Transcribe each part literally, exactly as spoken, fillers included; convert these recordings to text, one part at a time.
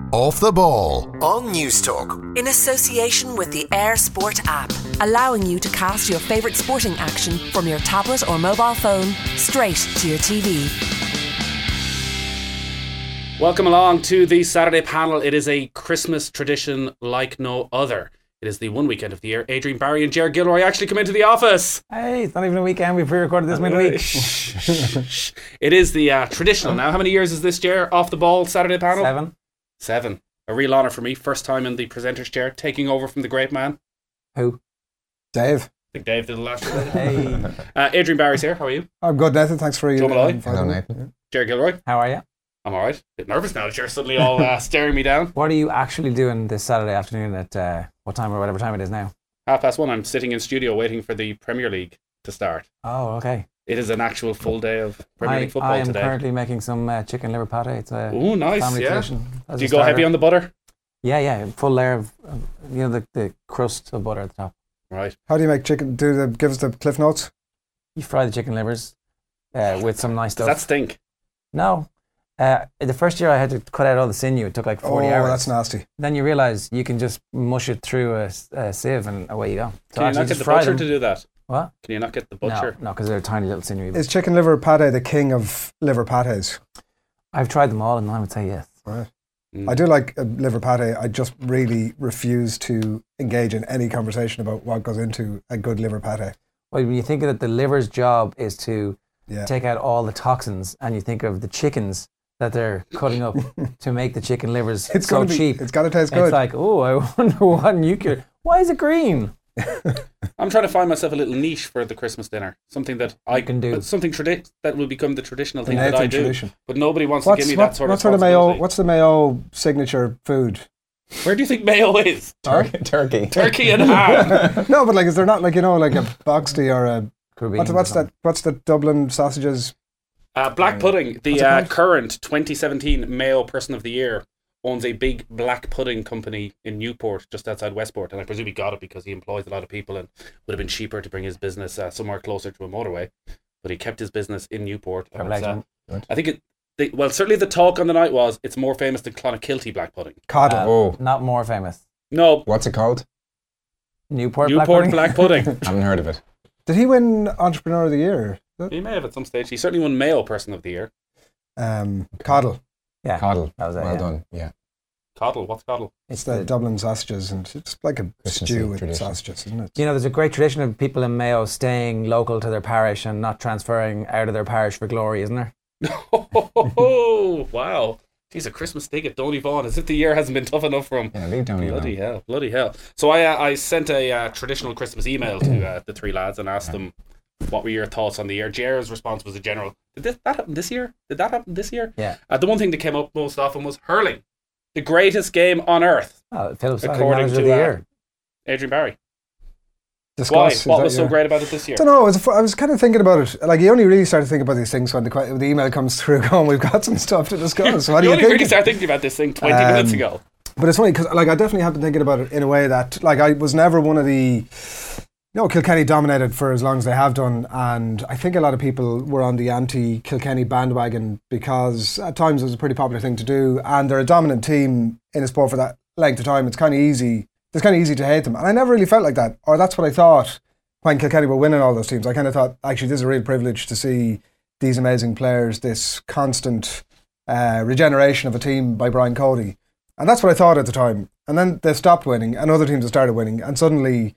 Off the Ball on News Talk. In association with the Air Sport app, allowing you to cast your favourite sporting action from your tablet or mobile phone straight to your T V. Welcome along to the Saturday panel. It is a Christmas tradition like no other. It is the one weekend of the year. Adrian Barry and Ger Gilroy actually come into the office. Hey, it's not even a weekend. We pre-recorded this midweek. It is the uh, traditional now. How many years is this, Ger? Off the Ball Saturday panel? Seven. Seven. A real honour for me. First time in the presenter's chair, taking over from the great man. Who? Dave. I think Dave did the last one. Hey. Uh, Adrian Barry's here. How are you? I'm good, Nathan. Thanks for you. Joe Malloy. Hello, Nathan. Ger Gilroy. How are you? I'm alright. A bit nervous now that you're suddenly all uh, staring me down. What are you actually doing this Saturday afternoon at uh, what time or whatever time it is now? Half past one. I'm sitting in studio waiting for the Premier League to start. Oh, okay. It is an actual full day of Premier I, League football I am today. currently making some uh, chicken liver pate. It's a Oh, nice, family yeah. tradition. As Do a you go heavy starter. on the butter? Yeah, yeah. Full layer of, of you know, the, the crust of butter at the top. Right. How do you make chicken? Do the give us the Cliff Notes? You fry the chicken livers uh, with some nice Does stuff. that stink? No. Uh, the first year I had to cut out all the sinew. It took like forty oh, hours. that's nasty. Then you realise you can just mush it through a, a sieve and away you go. So Can you actually not get just the fry butcher them. to do that? What? Can you not get the butcher? No, no, because they're tiny little sinewy. Is chicken liver pate the king of liver pates? I've tried them all and I would say yes. Right. Mm. I do like a liver pate. I just really refuse to engage in any conversation about what goes into a good liver pate. Well, when you think that the liver's job is to Yeah. take out all the toxins, and you think of the chickens that they're cutting up to make the chicken livers It's so gotta be, cheap, It's got to taste it's good. like, oh, I wonder what nuclear. Why is it green? I'm trying to find myself a little niche for the Christmas dinner. Something that I can do. Something tradi- that will become the traditional The thing that Nathan I do. tradition. But nobody wants What's, to give me what, that sort what of sort of Mayo? responsibility. What's the Mayo signature food? Where do you think Mayo is? Turkey. Turkey. Turkey and ham. No, but like, is there not like you know like a boxty or a Caribbean what's, or what's that? something. What's the Dublin sausages? Uh, black pudding. The What's it uh, called? current twenty seventeen Mayo Person of the Year owns a big black pudding company in Newport, just outside Westport, and I presume he got it because he employs a lot of people and would have been cheaper to bring his business uh, somewhere closer to a motorway. But he kept his business in Newport. And it's, uh, I think it. The, well, certainly the talk on the night was it's more famous than Clonakilty black pudding. Coddle. Uh, Oh. Not more famous. No, What's it called? Newport, Newport black black pudding. Haven't heard of it. Did he win Entrepreneur of the Year? He may have at some stage. He certainly won Mayo Person of the Year. Um, Coddle. Yeah, Coddle. that was it. Well yeah. done. Yeah. Coddle. What's coddle? It's It's the the, Dublin sausages, and it's like a Christmassy stew with tradition. sausages, isn't it? you know, there's a great tradition of people in Mayo staying local to their parish and not transferring out of their parish for glory, isn't there? Oh, wow. Geez, a Christmas steak at Donny Vaughan. As if the year hasn't been tough enough for him. Yeah, leave down your Bloody hell, bloody hell. So I uh, I sent a uh, traditional Christmas email to uh, the three lads and asked them what were your thoughts on the year. Jer's response was a general, did this, that happen this year? Did that happen this year? Yeah. Uh, the one thing that came up most often was hurling. The greatest game on earth, Oh, Philip's according Manager to of the uh, year. Adrian Barry. Discuss, Why? is What that was so your- great about it this year? I don't know. I was, I was kind of thinking about it. Like, you only really start to think about these things when the, que- the email comes through going, we've got some stuff to discuss. So what do you you only think? really started thinking about this thing twenty Um, minutes ago. But it's funny because, like, I definitely have been thinking about it in a way that, like, I was never one of the, you know, Kilkenny dominated for as long as they have done, and I think a lot of people were on the anti-Kilkenny bandwagon because at times it was a pretty popular thing to do, and they're a dominant team in a sport for that length of time. It's kind of easy. It's kind of easy to hate them, and I never really felt like that, or that's what I thought when Kilkenny were winning all those teams. I kind of thought, actually, this is a real privilege to see these amazing players, this constant uh, regeneration of a team by Brian Cody. And that's what I thought at the time. And then they stopped winning and other teams have started winning. And suddenly,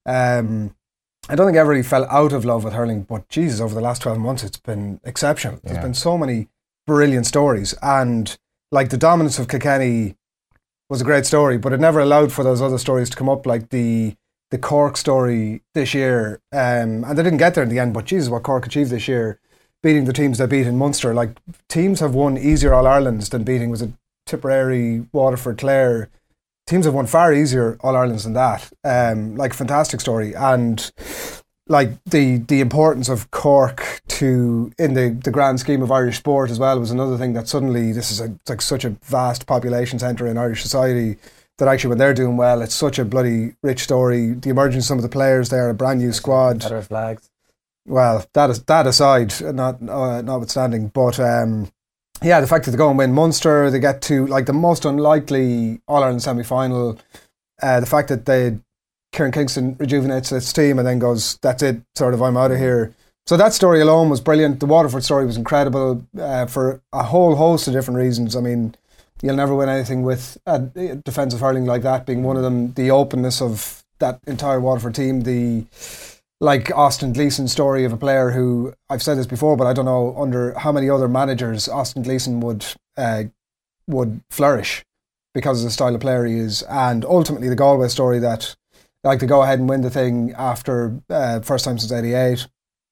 um, I don't think I ever really fell out of love with hurling. But Jesus, over the last twelve months, it's been exceptional. There's Yeah. been so many brilliant stories. And like the dominance of Kilkenny was a great story, but it never allowed for those other stories to come up, like the the Cork story this year. Um, and they didn't get there in the end, but Jesus, what Cork achieved this year, beating the teams they beat in Munster. Like, teams have won easier All-Irelands than beating, was it Tipperary, Waterford, Clare? Teams have won far easier All-Irelands than that. Um, like, fantastic story. And like the the importance of Cork to in the, the grand scheme of Irish sport as well was another thing that suddenly this is a, it's like such a vast population centre in Irish society that actually when they're doing well, it's such a bloody rich story. The emergence of some of the players there, a brand new squad. Better flags. Well, that is that aside, not uh, notwithstanding, but um, yeah, the fact that they go and win Munster, they get to like the most unlikely All-Ireland semi-final, uh, the fact that they Kieran Kingston rejuvenates his team and then goes, that's it, sort of, I'm out of here. So that story alone was brilliant. The Waterford story was incredible uh, for a whole host of different reasons. I mean, you'll never win anything with a defensive hurling like that being one of them. The openness of that entire Waterford team, the like Austin Gleeson story of a player who, I've said this before, but I don't know under how many other managers Austin Gleeson would uh, would flourish because of the style of player he is. And ultimately the Galway story that like to go ahead and win the thing after uh, first time since eighty-eight.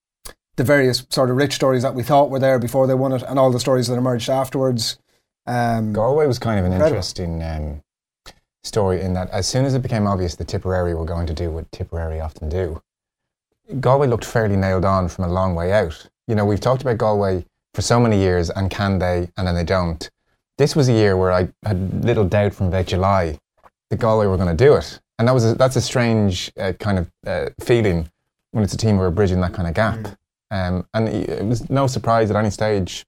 The various sort of rich stories that we thought were there before they won it, and all the stories that emerged afterwards. Um, Galway was kind of an incredible. interesting um, story in that as soon as it became obvious that Tipperary were going to do what Tipperary often do, Galway looked fairly nailed on from a long way out. You know, we've talked about Galway for so many years, and can they, and then they don't. This was a year where I had little doubt from about July that Galway were going to do it. And that was a, that's a strange uh, kind of uh, feeling when it's a team who are bridging that kind of gap. Mm. Um, and it was no surprise at any stage,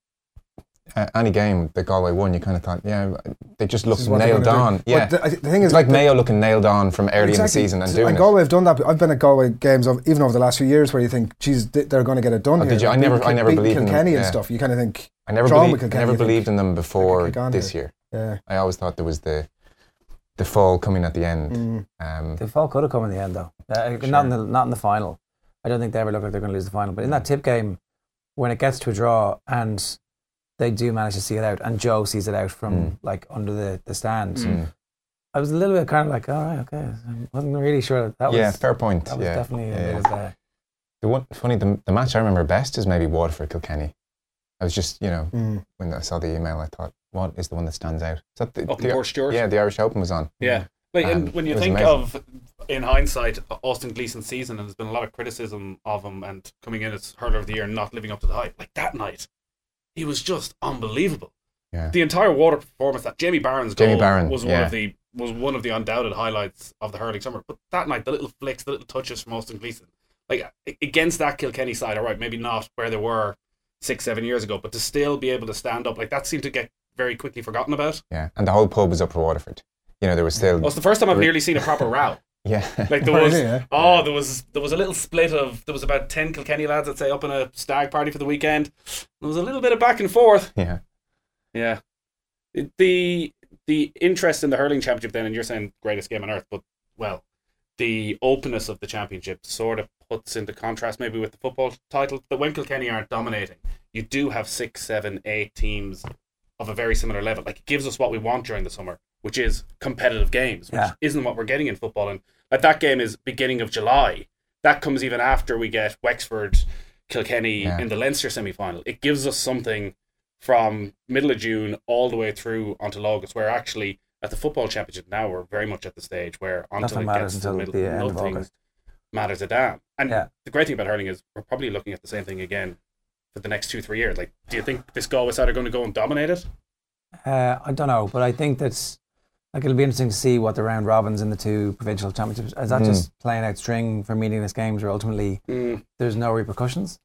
uh, any game that Galway won, you kind of thought, yeah, they just looked nailed on. Do. Yeah, the, the thing is, it's like the, Mayo looking nailed on from early exactly. in the season and doing and it. Galway have done that. I've been at Galway games of, even over the last few years where you think, geez, they're going to get it done oh, here. Did you? I never, I never believed in them. Kilkenny Yeah. and stuff. You kind of think. I never, believed, I never believed in them before this here. year. Yeah. I always thought there was the the fall coming at the end. Mm. Um, The fall could have come in the end, though. Uh, Sure. Not in the not in the final. I don't think they ever look like they're going to lose the final. But in that tip game, when it gets to a draw and they do manage to see it out, and Joe sees it out from Mm. like under the, the stand, mm. I was a little bit kind of like, all right, okay. I wasn't really sure that, that was. Yeah, fair point. That was yeah. definitely a yeah. bit of a, The one funny, the, the match I remember best is maybe Waterford Kilkenny. I was just, you know, Mm. when I saw the email, I thought, what is the one that stands out? Is that the, Up in the, Port Stewart? Yeah, the Irish Open was on. Yeah. Like, Um, and when you it was think amazing. of, in hindsight, Austin Gleeson's season, and there's been a lot of criticism of him and coming in as hurler of the year and not living up to the hype. Like that night, he was just unbelievable. Yeah. The entire Water performance, that Jamie Barron's goal Jamie Barron, was one yeah. of the was one of the undoubted highlights of the hurling summer. But that night, the little flicks, the little touches from Austin Gleeson, like against that Kilkenny side, all right, maybe not where they were six, seven years ago, but to still be able to stand up, like that seemed to get very quickly forgotten about. Yeah, and the whole pub was up for Waterford. You know, there was still... Well, it's the first time I've nearly seen a proper row. Yeah. Like there was, Really, yeah. oh, there was there was a little split of there was about ten Kilkenny lads, I'd say, up in a stag party for the weekend. There was a little bit of back and forth. Yeah. Yeah, the the interest in the hurling championship then, and you're saying greatest game on earth, but well, the openness of the championship sort of puts into contrast maybe with the football title. That when Kilkenny aren't dominating, you do have six, seven, eight teams of a very similar level. Like it gives us what we want during the summer, which is competitive games, which Yeah. isn't what we're getting in football. And like that game is beginning of July. That comes even after we get Wexford, Kilkenny Yeah. in the Leinster semi-final. It gives us something from middle of June all the way through until August, where actually at the football championship now we're very much at the stage where until Nothing it matters gets to the until middle, the end of nothing August. matters a damn. And Yeah. the great thing about hurling is we're probably looking at the same thing again for the next two, three years. Like, do you think this Galway side are going to go and dominate it? Uh, I don't know, but I think that's like it'll be interesting to see what the round robins in the two provincial championships is. That Mm. just playing out string for meaningless games where ultimately Mm. there's no repercussions.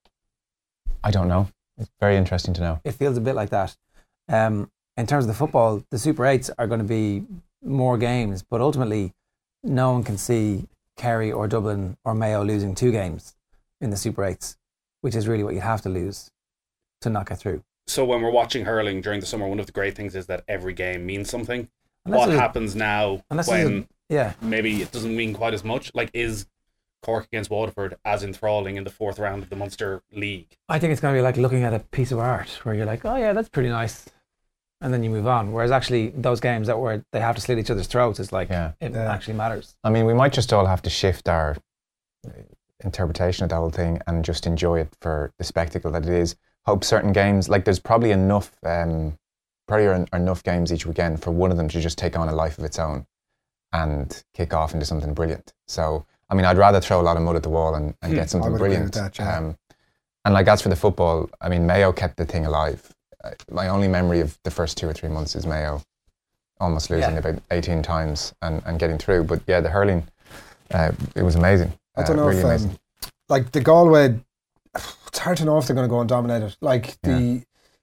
I don't know. It's very interesting to know. It feels a bit like that. Um, in terms of the football, the Super Eights are going to be more games, but ultimately, no one can see Kerry or Dublin or Mayo losing two games in the Super Eights, which is really what you have to lose to not get through. So when we're watching hurling during the summer, one of the great things is that every game means something. Unless what there's a- happens now unless there's a- when Yeah, maybe it doesn't mean quite as much? Like, is Cork against Waterford as enthralling in the fourth round of the Munster League? I think it's going to be like looking at a piece of art where you're like, oh yeah, that's pretty nice, and then you move on. Whereas actually those games that where they have to slit each other's throats is like Yeah. it Yeah. actually matters. I mean, we might just all have to shift our uh, interpretation of the whole thing and just enjoy it for the spectacle that it is. Hope certain games, like there's probably enough, um, probably are, are enough games each weekend for one of them to just take on a life of its own and kick off into something brilliant. So, I mean, I'd rather throw a lot of mud at the wall and, and Hmm. get something I would agree brilliant. with that, yeah. um, and like as for the football, I mean, Mayo kept the thing alive. Uh, my only memory of the first two or three months is Mayo almost losing Yeah. about eighteen times and, and getting through. But yeah, the hurling, uh, it was amazing. I don't Uh, know really if, amazing. um, like the Galway, it's hard to know if they're going to go and dominate it. Like the,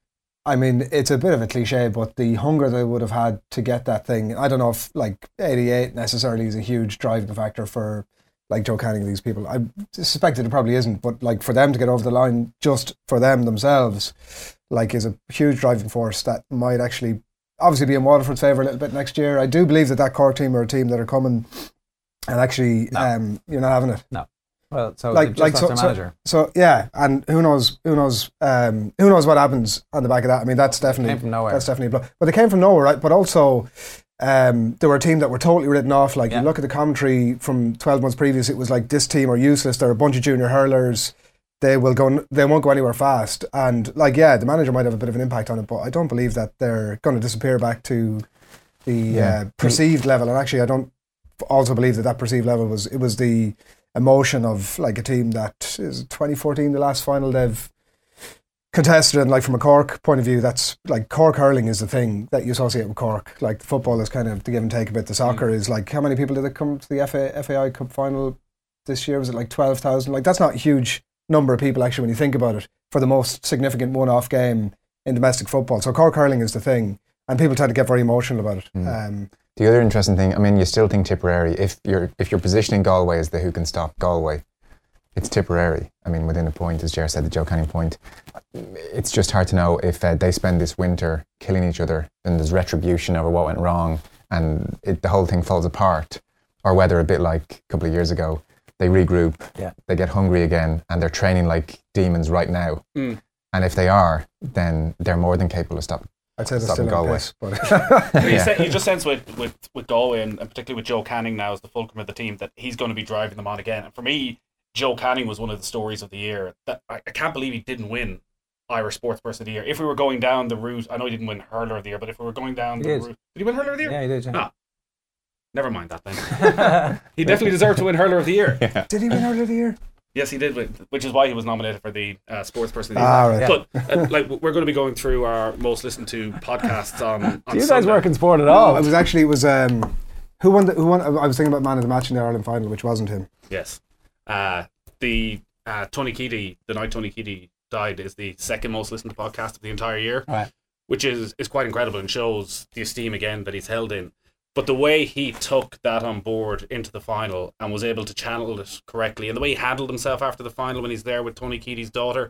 I mean, it's a bit of a cliche, but the hunger they would have had to get that thing, I don't know if like eighty-eight necessarily is a huge driving factor for like Joe Canning and these people. I suspect that it probably isn't, but like for them to get over the line just for them themselves, like is a huge driving force that might actually obviously be in Waterford's favour a little bit next year. I do believe that that Cork team are a team that are coming and actually No. um, you're not having it. No. Well, so Like, just like lost so, their so, manager. so yeah, and who knows, who knows, um, who knows what happens on the back of that. I mean, that's definitely Came from nowhere. that's definitely a blow. But they came from nowhere, right? But also, um, they were a team that were totally written off. Like Yeah. you look at the commentary from twelve months previous, it was like this team are useless. They're a bunch of junior hurlers. They will go. They won't go anywhere fast. And like, yeah, the manager might have a bit of an impact on it, but I don't believe that they're going to disappear back to the Yeah. uh, perceived level. And actually, I don't also believe that that perceived level was it was the emotion of like a team that is twenty fourteen the last final they've contested, and like from a Cork point of view, that's like Cork hurling is the thing that you associate with Cork. Like the football is kind of the give and take a bit. The soccer is like, how many people did it come to the F A, F A I Cup final this year? Was it like twelve thousand? Like that's not a huge number of people actually when you think about it for the most significant one-off game in domestic football. So Cork hurling is the thing, and people tend to get very emotional about it. Mm. Um, The other interesting thing, I mean, you still think Tipperary, if you're if you're positioning Galway as the who can stop Galway, it's Tipperary. I mean, within a point, as Ger said, the Joe Canning point. It's just hard to know if uh, they spend this winter killing each other, then there's retribution over what went wrong, and it, the whole thing falls apart, or whether a bit like a couple of years ago, they regroup, Yeah. they get hungry again, and they're training like demons right now. Mm. And if they are, then they're more than capable of stopping. I'd say they're Stopping still in Galway. piss, but You, Yeah. se- you just sense with, with, with Galway and, and particularly with Joe Canning now as the fulcrum of the team that he's going to be driving them on again. And for me, Joe Canning was one of the stories of the year. That I, I can't believe he didn't win Irish Sports Person of the Year. If we were going down the route, I know he didn't win Hurler of the Year, but if we were going down He the did. route, did he win Hurler of the Year? Yeah, he did. Yeah. Ah. Never mind that then. He definitely deserved to win Hurler of the Year. did he win Hurler of the Year? Yes, he did, win, which is why he was nominated for the uh, Sports Person of the Year. Ah, right. But uh, like we're going to be going through our most listened to podcasts on. on Do you guys Sunday. work in sport at Oh, all? it was actually it was um, who won the who won? I was thinking about man of the match in the Ireland final, which wasn't him. Yes. Uh, the uh, Tony Keaty, the night Tony Keaty died, is the second most listened to podcast of the entire year, Right. which is, is quite incredible and shows the esteem again that he's held in. But the way he took that on board into the final and was able to channel it correctly, and the way he handled himself after the final when he's there with Tony Keaty's daughter,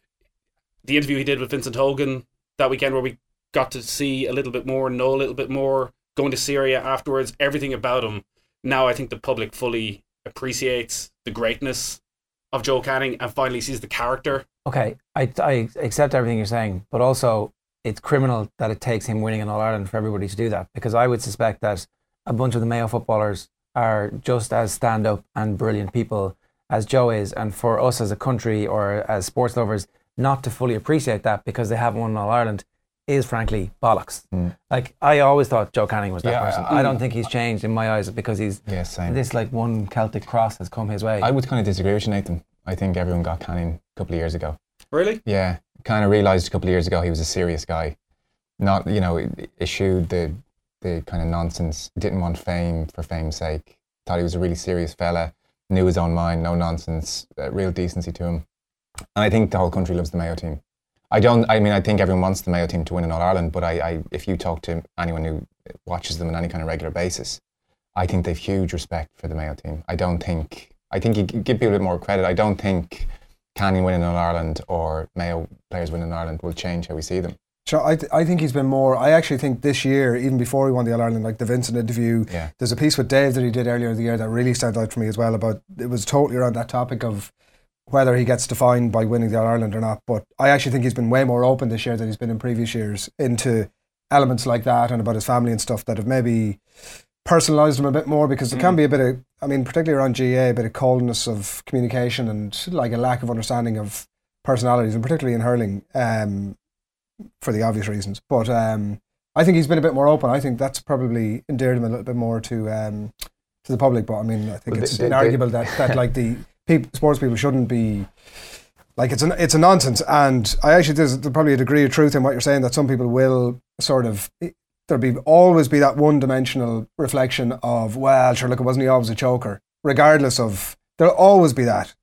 the interview he did with Vincent Hogan that weekend where we got to see a little bit more, know a little bit more, going to Syria afterwards, everything about him. Now I think the public fully appreciates the greatness of Joe Canning and finally sees the character. Okay, I, I accept everything you're saying, but also it's criminal that it takes him winning an All-Ireland for everybody to do that, because I would suspect that a bunch of the Mayo footballers are just as stand-up and brilliant people as Joe is, and for us as a country or as sports lovers not to fully appreciate that because they haven't won an All-Ireland is frankly bollocks. Mm. Like, I always thought Joe Canning was that Yeah, person. I- I don't think he's changed in my eyes because he's Yeah, same. this like one Celtic cross has come his way. I would kind of disagree with you, Nathan. I think everyone got Canning a couple of years ago. Really? Yeah, kind of realised a couple of years ago he was a serious guy. Not, you know, eschewed the the kind of nonsense, didn't want fame for fame's sake. Thought he was a really serious fella, knew his own mind, no nonsense, uh, real decency to him. And I think the whole country loves the Mayo team. I don't, I mean, I think everyone wants the Mayo team to win in All-Ireland, but I, I, if you talk to anyone who watches them on any kind of regular basis, I think they've huge respect for the Mayo team. I don't think, I think you give people a bit more credit. I don't think Canning winning in Ireland or Mayo players winning in Ireland will change how we see them. So I, th- I think he's been more. I actually think this year, even before he won the All Ireland, like the Vincent interview, Yeah. there's a piece with Dave that he did earlier in the year that really stands out for me as well. About it was totally around that topic of whether he gets defined by winning the All Ireland or not. But I actually think he's been way more open this year than he's been in previous years into elements like that and about his family and stuff that have maybe personalised him a bit more, because there can be a bit of, I mean, particularly around G A, a bit of coldness of communication and like a lack of understanding of personalities, and particularly in hurling. Um, for the obvious reasons, but um, I think he's been a bit more open. I think that's probably endeared him a little bit more to um, to the public. But I mean, I think Well, it's they- they- inarguable that, that like the people, sports people shouldn't be like it's a it's a nonsense. And I actually there's probably a degree of truth in what you're saying, that some people will sort of there'll be always be that one dimensional reflection of, well, sure, look, wasn't he always a choker? Regardless of, there'll always be that. Like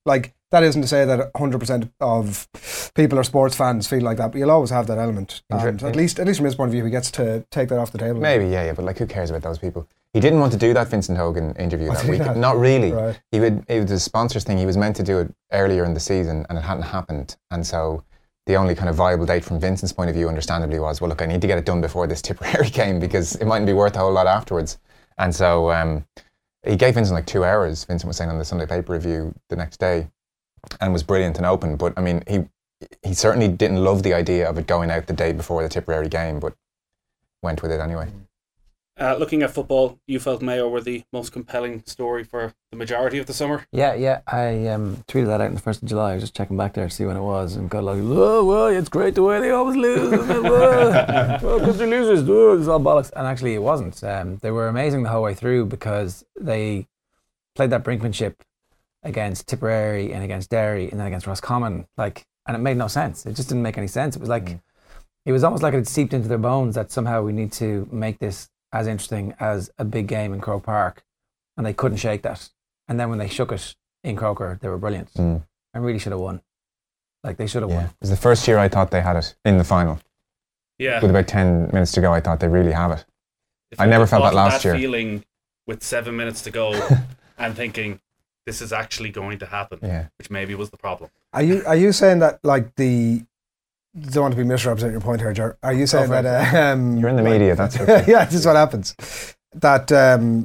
that isn't to say that one hundred percent of people or sports fans feel like that, but you'll always have that element. And at least, at least from his point of view, he gets to take that off the table. Maybe, yeah, yeah, but like, who cares about those people? He didn't want to do that Vincent Hogan interview that week. that? Not really. Right. He would. It was a sponsors thing. He was meant to do it earlier in the season, and it hadn't happened. And so the only kind of viable date from Vincent's point of view, understandably, was, well, look, I need to get it done before this Tipperary game because it mightn't be worth a whole lot afterwards. And so um, he gave Vincent like two hours. Vincent was saying on the Sunday paper review the next day, and was brilliant and open. But I mean, he he certainly didn't love the idea of it going out the day before the Tipperary game, but went with it anyway. Uh, looking at football, you felt Mayo were the most compelling story for the majority of the summer. Yeah, yeah. I um, tweeted that out on the first of July. I was just checking back there to see when it was, and got like, oh, well, it's great the way they always lose. Well, because they're losers, oh, it's all bollocks. And actually, it wasn't. Um, they were amazing the whole way through because they played that brinkmanship against Tipperary and against Derry and then against Roscommon, like, and it made no sense. It just didn't make any sense. It was like, mm. it was almost like it had seeped into their bones that somehow we need to make this as interesting as a big game in Croke Park, and they couldn't shake that. And then when they shook it in Croker, they were brilliant mm. and really should have won. Like, they should have yeah. won. It was the first year I thought they had it in the final. Yeah. With about ten minutes to go, I thought they really have it. If I never felt that last that year. Feeling with seven minutes to go and thinking this is actually going to happen, yeah. which maybe was the problem. Are you are you saying that like the don't want to be misrepresenting your point here, Ger. Are you saying that uh, um, you're in the like, media? That's okay. yeah, this is what happens. That um,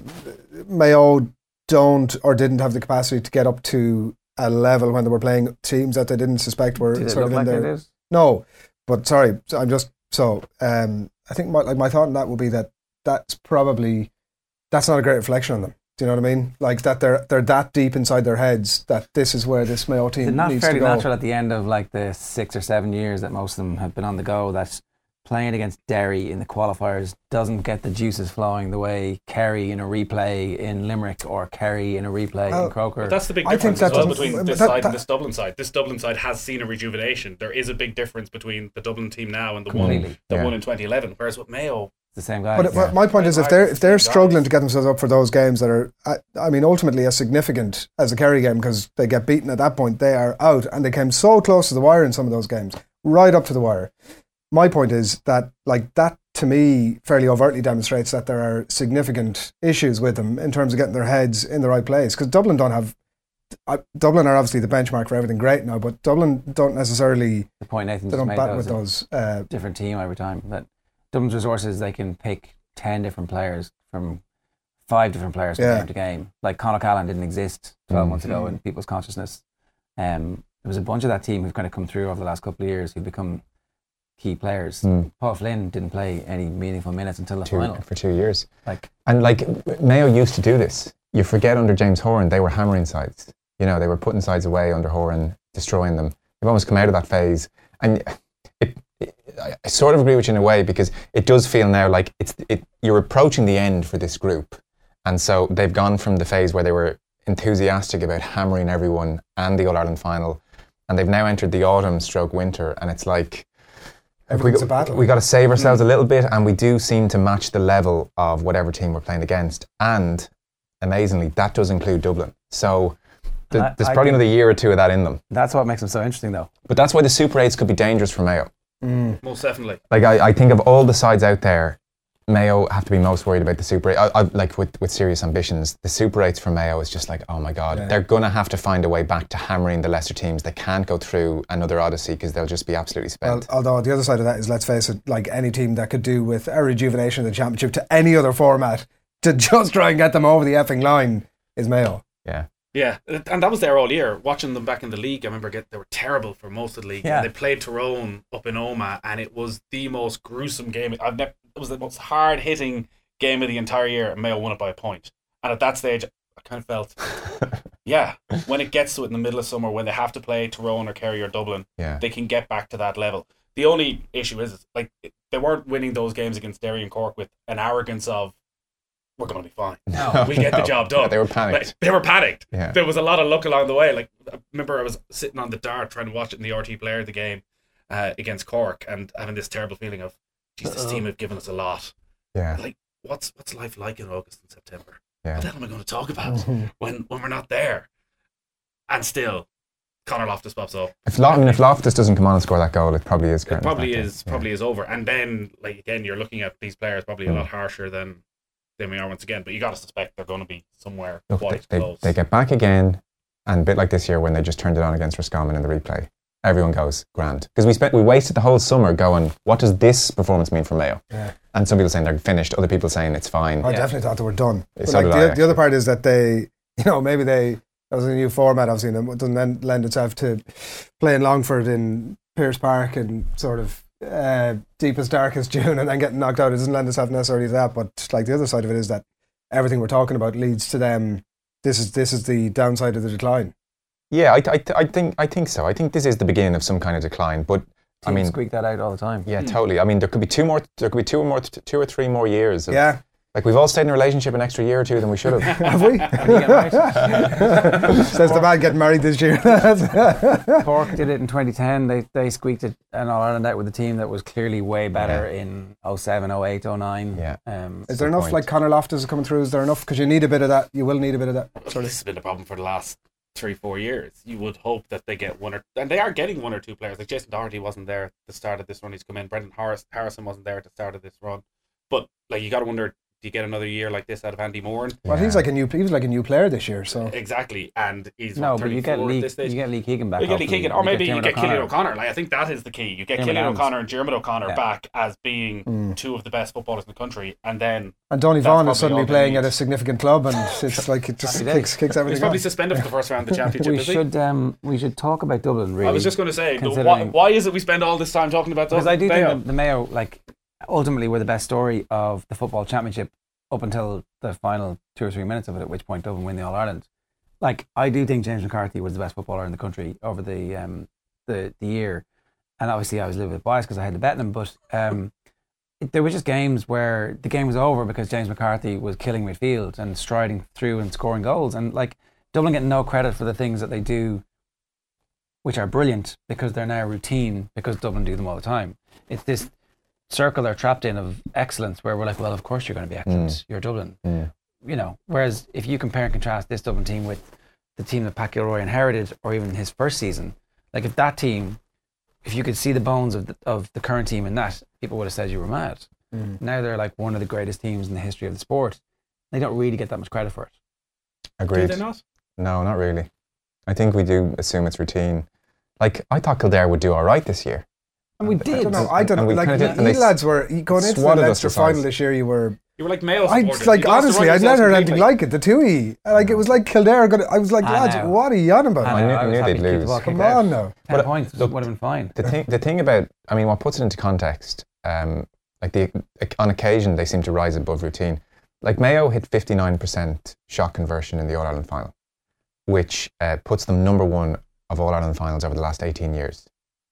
Mayo don't or didn't have the capacity to get up to a level when they were playing teams that they didn't suspect were Did it sort look of in like there. it is? No, but sorry, I'm just so. Um, I think my, like my thought on that would be that that's probably that's not a great reflection on them. Do you know what I mean? Like that they're they're that deep inside their heads that this is where this Mayo team It's not needs fairly to go. natural at the end of like the six or seven years that most of them have been on the go that playing against Derry in the qualifiers doesn't get the juices flowing the way Kerry in a replay in Limerick or Kerry in a replay Well, in Croker. But that's the big I think difference as that well doesn't- between but this that- side that- and this Dublin side. This Dublin side has seen a rejuvenation. There is a big difference between the Dublin team now and the one Completely. that Yeah. won in twenty eleven. Whereas with Mayo, It's the same guy. But Yeah. my point is, if Right, they're if they're right. struggling to get themselves up for those games that are, I, I mean, ultimately as significant as a Kerry game because they get beaten at that point, they are out, and they came so close to the wire in some of those games, right up to the wire. My point is that, like that, to me, fairly overtly demonstrates that there are significant issues with them in terms of getting their heads in the right place. Because Dublin don't have, uh, Dublin are obviously the benchmark for everything great now, but Dublin don't necessarily, the point Nathan they just don't made bat though with is a those. Uh, different team every time. That Dublin's resources, they can pick ten different players from five different players from Yeah. game to game. Like Conor Callan didn't exist twelve Mm. months ago in people's consciousness. Um, there was a bunch of that team who've kind of come through over the last couple of years who've become key players. Mm. Paul Flynn didn't play any meaningful minutes until the Two, final. for two years. Like, And like Mayo used to do this. You forget under James Horan, they were hammering sides. You know, they were putting sides away under Horan, destroying them. They've almost come out of that phase. And it, it, I sort of agree with you in a way because it does feel now like it's it, you're approaching the end for this group. And so they've gone from the phase where they were enthusiastic about hammering everyone and the All-Ireland final. And they've now entered the autumn stroke winter. And it's like, Everything's we, a battle. we got to save ourselves a little bit, and we do seem to match the level of whatever team we're playing against. And amazingly, that does include Dublin. So th- I- there's I probably think- another year or two of that in them. that's what makes them so interesting though. But that's why the Super eights could be dangerous for Mayo. most definitely. Like I, I think of all the sides out there, Mayo have to be most worried about the Super eight. I, I, like with, with serious ambitions, the Super eights for Mayo is just like, oh my God, Yeah. they're going to have to find a way back to hammering the lesser teams. They can't go through another odyssey because they'll just be absolutely Well, spent. although the other side of that is, let's face it, like any team that could do with a rejuvenation of the championship to any other format to just try and get them over the effing line is Mayo. yeah. Yeah, and that was there all year. Watching them back in the league, I remember get, they were terrible for most of the league. Yeah. And they played Tyrone up in Omagh, and it was the most gruesome game. I've never. It was the most hard hitting game of the entire year, and Mayo won it by a point. And at that stage, I kind of felt, yeah, when it gets to it in the middle of summer, when they have to play Tyrone or Kerry or Dublin, Yeah. they can get back to that level. The only issue is, is like they weren't winning those games against Derry and Cork with an arrogance of, we're going to be fine. No, We get the no. job done. Yeah, they were panicked. Like, they were panicked. Yeah. There was a lot of luck along the way. Like I remember I was sitting on the dart trying to watch it in the R T player the game uh, against Cork and having this terrible feeling of, geez, this team have given us a lot. Yeah. Like, what's what's life like in August and September? Yeah. What the hell am I going to talk about when, when we're not there? And still, Connor Loftus pops up. If, Lo- if Loftus doesn't come on and score that goal, it probably is. It probably is yeah. probably is over. And then, like again, you're looking at these players probably Mm. a lot harsher than than we are once again. But you got to suspect they're going to be somewhere Look, quite they, close. They, they get back again, and a bit like this year when they just turned it on against Roscommon in the replay. Everyone goes grand because we spent we wasted the whole summer going, what does this performance mean for Mayo? Yeah. And some people saying they're finished, other people saying it's fine. I Yeah. definitely thought they were done. But So like did the, I, the actually. other part is that they, you know, maybe they, that was a new format, obviously, and it doesn't lend, lend itself to playing Longford in Pearse Park and sort of uh, deepest, darkest June and then getting knocked out. It doesn't lend itself necessarily to that, but like the other side of it is that everything we're talking about leads to them. This is this is the downside of the decline. Yeah, I, I, I think I think so. I think this is the beginning of some kind of decline, but I Teams mean, squeak that out all the time. yeah, totally. I mean, there could be two more. There could be two or more, two or three more years. Of, Yeah. Like we've all stayed in a relationship an extra year or two than we should have. Have we? Says the man getting married this year. Cork did it in twenty ten. They they squeaked it an All Ireland out with a team that was clearly way better Yeah. in oh seven, oh eight, oh nine. Yeah. Um, Is there Good enough point. like Connor Loftus coming through? Is there enough? Because you need a bit of that. You will need a bit of that. This has been the problem for the last three, four years. You would hope that they get one or and they are getting one or two players. Like Jason Doherty wasn't there at the start of this run. He's come in. Brendan Harris, Harrison wasn't there at the start of this run. But like you got to wonder, do you get another year like this out of Andy Moore? Well, he's Yeah. like a new. He was like a new player this year. So Exactly, and he's no, what, but you get thirty-four at Lee, this stage. you get Lee Keegan back. You get Lee hopefully. Keegan, or maybe you Diarmuid get Killian O'Connor. O'Connor. Like I think that is the key. You get Diarmuid Killian Adams. O'Connor and Diarmuid O'Connor Yeah. back as being Mm. two of the best footballers in the country, and then and Donny That's Vaughan probably is suddenly all they playing need. at a significant club, and it's like it just Happy days. kicks kicks he's everything probably off. suspended for the first round of the championship. We is he? should um, we should talk about Dublin. Really, I was just going to say, why, considering- why is it we spend all this time talking about because Dublin? I do Mayo? think that the Mayo, like, ultimately were the best story of the football championship up until the final two or three minutes of it. At which point Dublin win the All Ireland. Like, I do think James McCarthy was the best footballer in the country over the um the, the year, and obviously I was a little bit biased because I had to bet him, but um. it- There were just games where the game was over because James McCarthy was killing midfield and striding through and scoring goals. And like Dublin get no credit for the things that they do, which are brilliant because they're now routine because Dublin do them all the time. It's this circle they're trapped in of excellence where we're like, well, of course you're going to be excellent. Mm. You're Dublin. Mm. You know, whereas if you compare and contrast this Dublin team with the team that Pat Gilroy inherited or even his first season, like if that team, if you could see the bones of the, of the current team in that, people would have said you were mad. Mm. Now they're like one of the greatest teams in the history of the sport. They don't really get that much credit for it. Agreed. Do they not? No, not really. I think we do assume it's routine. Like I thought Kildare would do all right this year. And we I I did. don't know. I don't know. And we Like kinda did, you, and they you lads were you going into the swatted us Leinster to size. final this year. You were. You were like Mayo I supporters. like You lost the honestly, run I'd yourselves never heard anything completely. like it. The two E, like it was like Kildare. Gonna, I was like, I lads, know. what are you on about? I, I knew- know, I was knew happy they'd to keep the lose. ball Come kicked out. on now. Ten But, points look, would have been fine. The thing, the thing about, I mean, what puts it into context, um, like the on occasion they seem to rise above routine. Like Mayo hit fifty-nine percent shot conversion in the All Ireland final, which uh, puts them number one of All Ireland finals over the last eighteen years.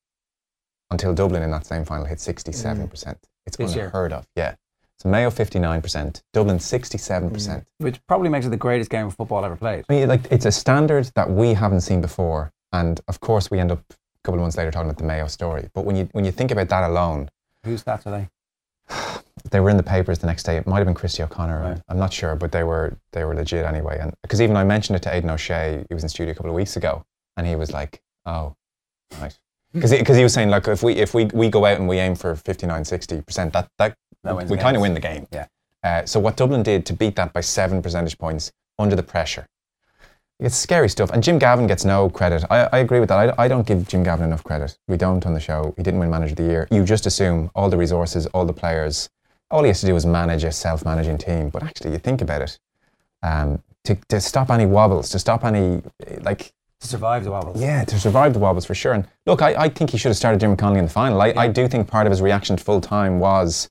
Until Dublin in that same final hit sixty-seven percent. It's This year. unheard of. Yeah. So Mayo fifty-nine percent, Dublin sixty-seven percent. Which probably makes it the greatest game of football ever played. I mean, like it's a standard that we haven't seen before, and of course we end up a couple of months later talking about the Mayo story. But when you when you think about that alone, Whose stats are they? they were in the papers the next day. It might have been Christy O'Connor. Right. I'm not sure, but they were they were legit anyway. And because even I mentioned it to Aidan O'Shea, he was in studio a couple of weeks ago, and he was like, "Oh, right," because because he, he was saying like if we if we, we go out and we aim for fifty-nine, sixty percent, that that That wins we the kind of games. win the game. Yeah. Uh, so what Dublin did to beat that by seven percentage points under the pressure, it's scary stuff. And Jim Gavin gets no credit. I, I agree with that. I, I don't give Jim Gavin enough credit. We don't on the show. He didn't win Manager of the Year. You just assume all the resources, all the players. All he has to do is manage a self-managing team. But actually, you think about it, um, to to stop any wobbles, to stop any like. To survive the wobbles. Yeah, to survive the wobbles for sure. And look, I, I think he should have started Jim Connolly in the final. I, I do think part of his reaction to full time was,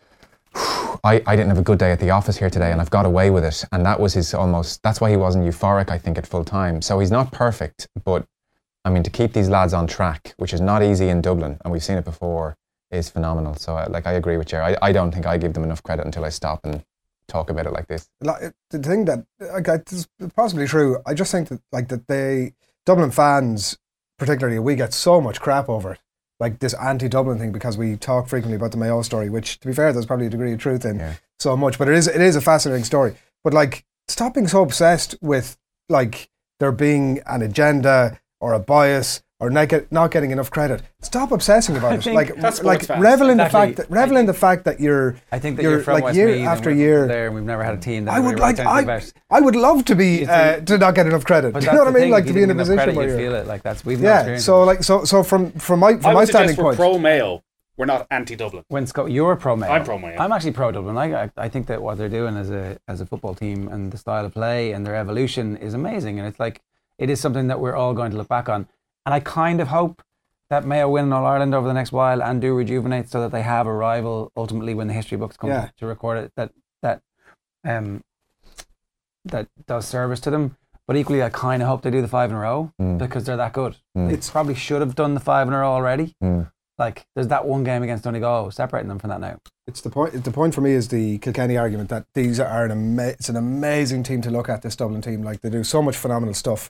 I, I didn't have a good day at the office here today and I've got away with it. And that was his almost, that's why he wasn't euphoric, I think, at full time. So he's not perfect, but I mean, to keep these lads on track, which is not easy in Dublin, and we've seen it before, is phenomenal. So uh, like, I agree with Jerry. I, I don't think I give them enough credit until I stop and talk about it like this. Like, the thing that like, it's possibly true. I just think that like that they Dublin fans, particularly, we get so much crap over it. Like this anti-Dublin thing because we talk frequently about the Mayo story, which to be fair, there's probably a degree of truth in Yeah. so much. But it is it is a fascinating story. But like, stop being so obsessed with like there being an agenda or a bias or not, get, not getting enough credit. Stop obsessing about it. Like, that's like sports fans. revel in Exactly. the fact that revel I in the fact that you're. I think that you're, you're from like Westmeath year and after we're year. there, and we've never had a team that I would everybody like. writes anything I, about. I would love to be You uh, think- to not get enough credit. But Do you know that's what I the mean? thing, Like if to you be in a didn't give position credit, where you'd you're. feel it. Like that's we've no Yeah. experience So of it. like so so from from my from I my would standing suggest we're point. pro Mayo. We're not anti-Dublin. When Scott, you're pro Mayo. I'm pro Mayo. I'm actually pro Dublin. I, I I think that what they're doing as a as a football team and the style of play and their evolution is amazing, and it's like it is something that we're all going to look back on. And I kind of hope that Mayo win All Ireland over the next while and do rejuvenate so that they have a rival ultimately when the history books come Yeah. to record it that that um that does service to them. But equally, I kind of hope they do the five in a row Mm. because they're that good. Mm. They probably should have done the five in a row already. Mm. Like there's that one game against Donegal separating them from that now. It's the point. The point for me is the Kilkenny argument that these are an ama- it's an amazing team to look at. This Dublin team, like they do so much phenomenal stuff.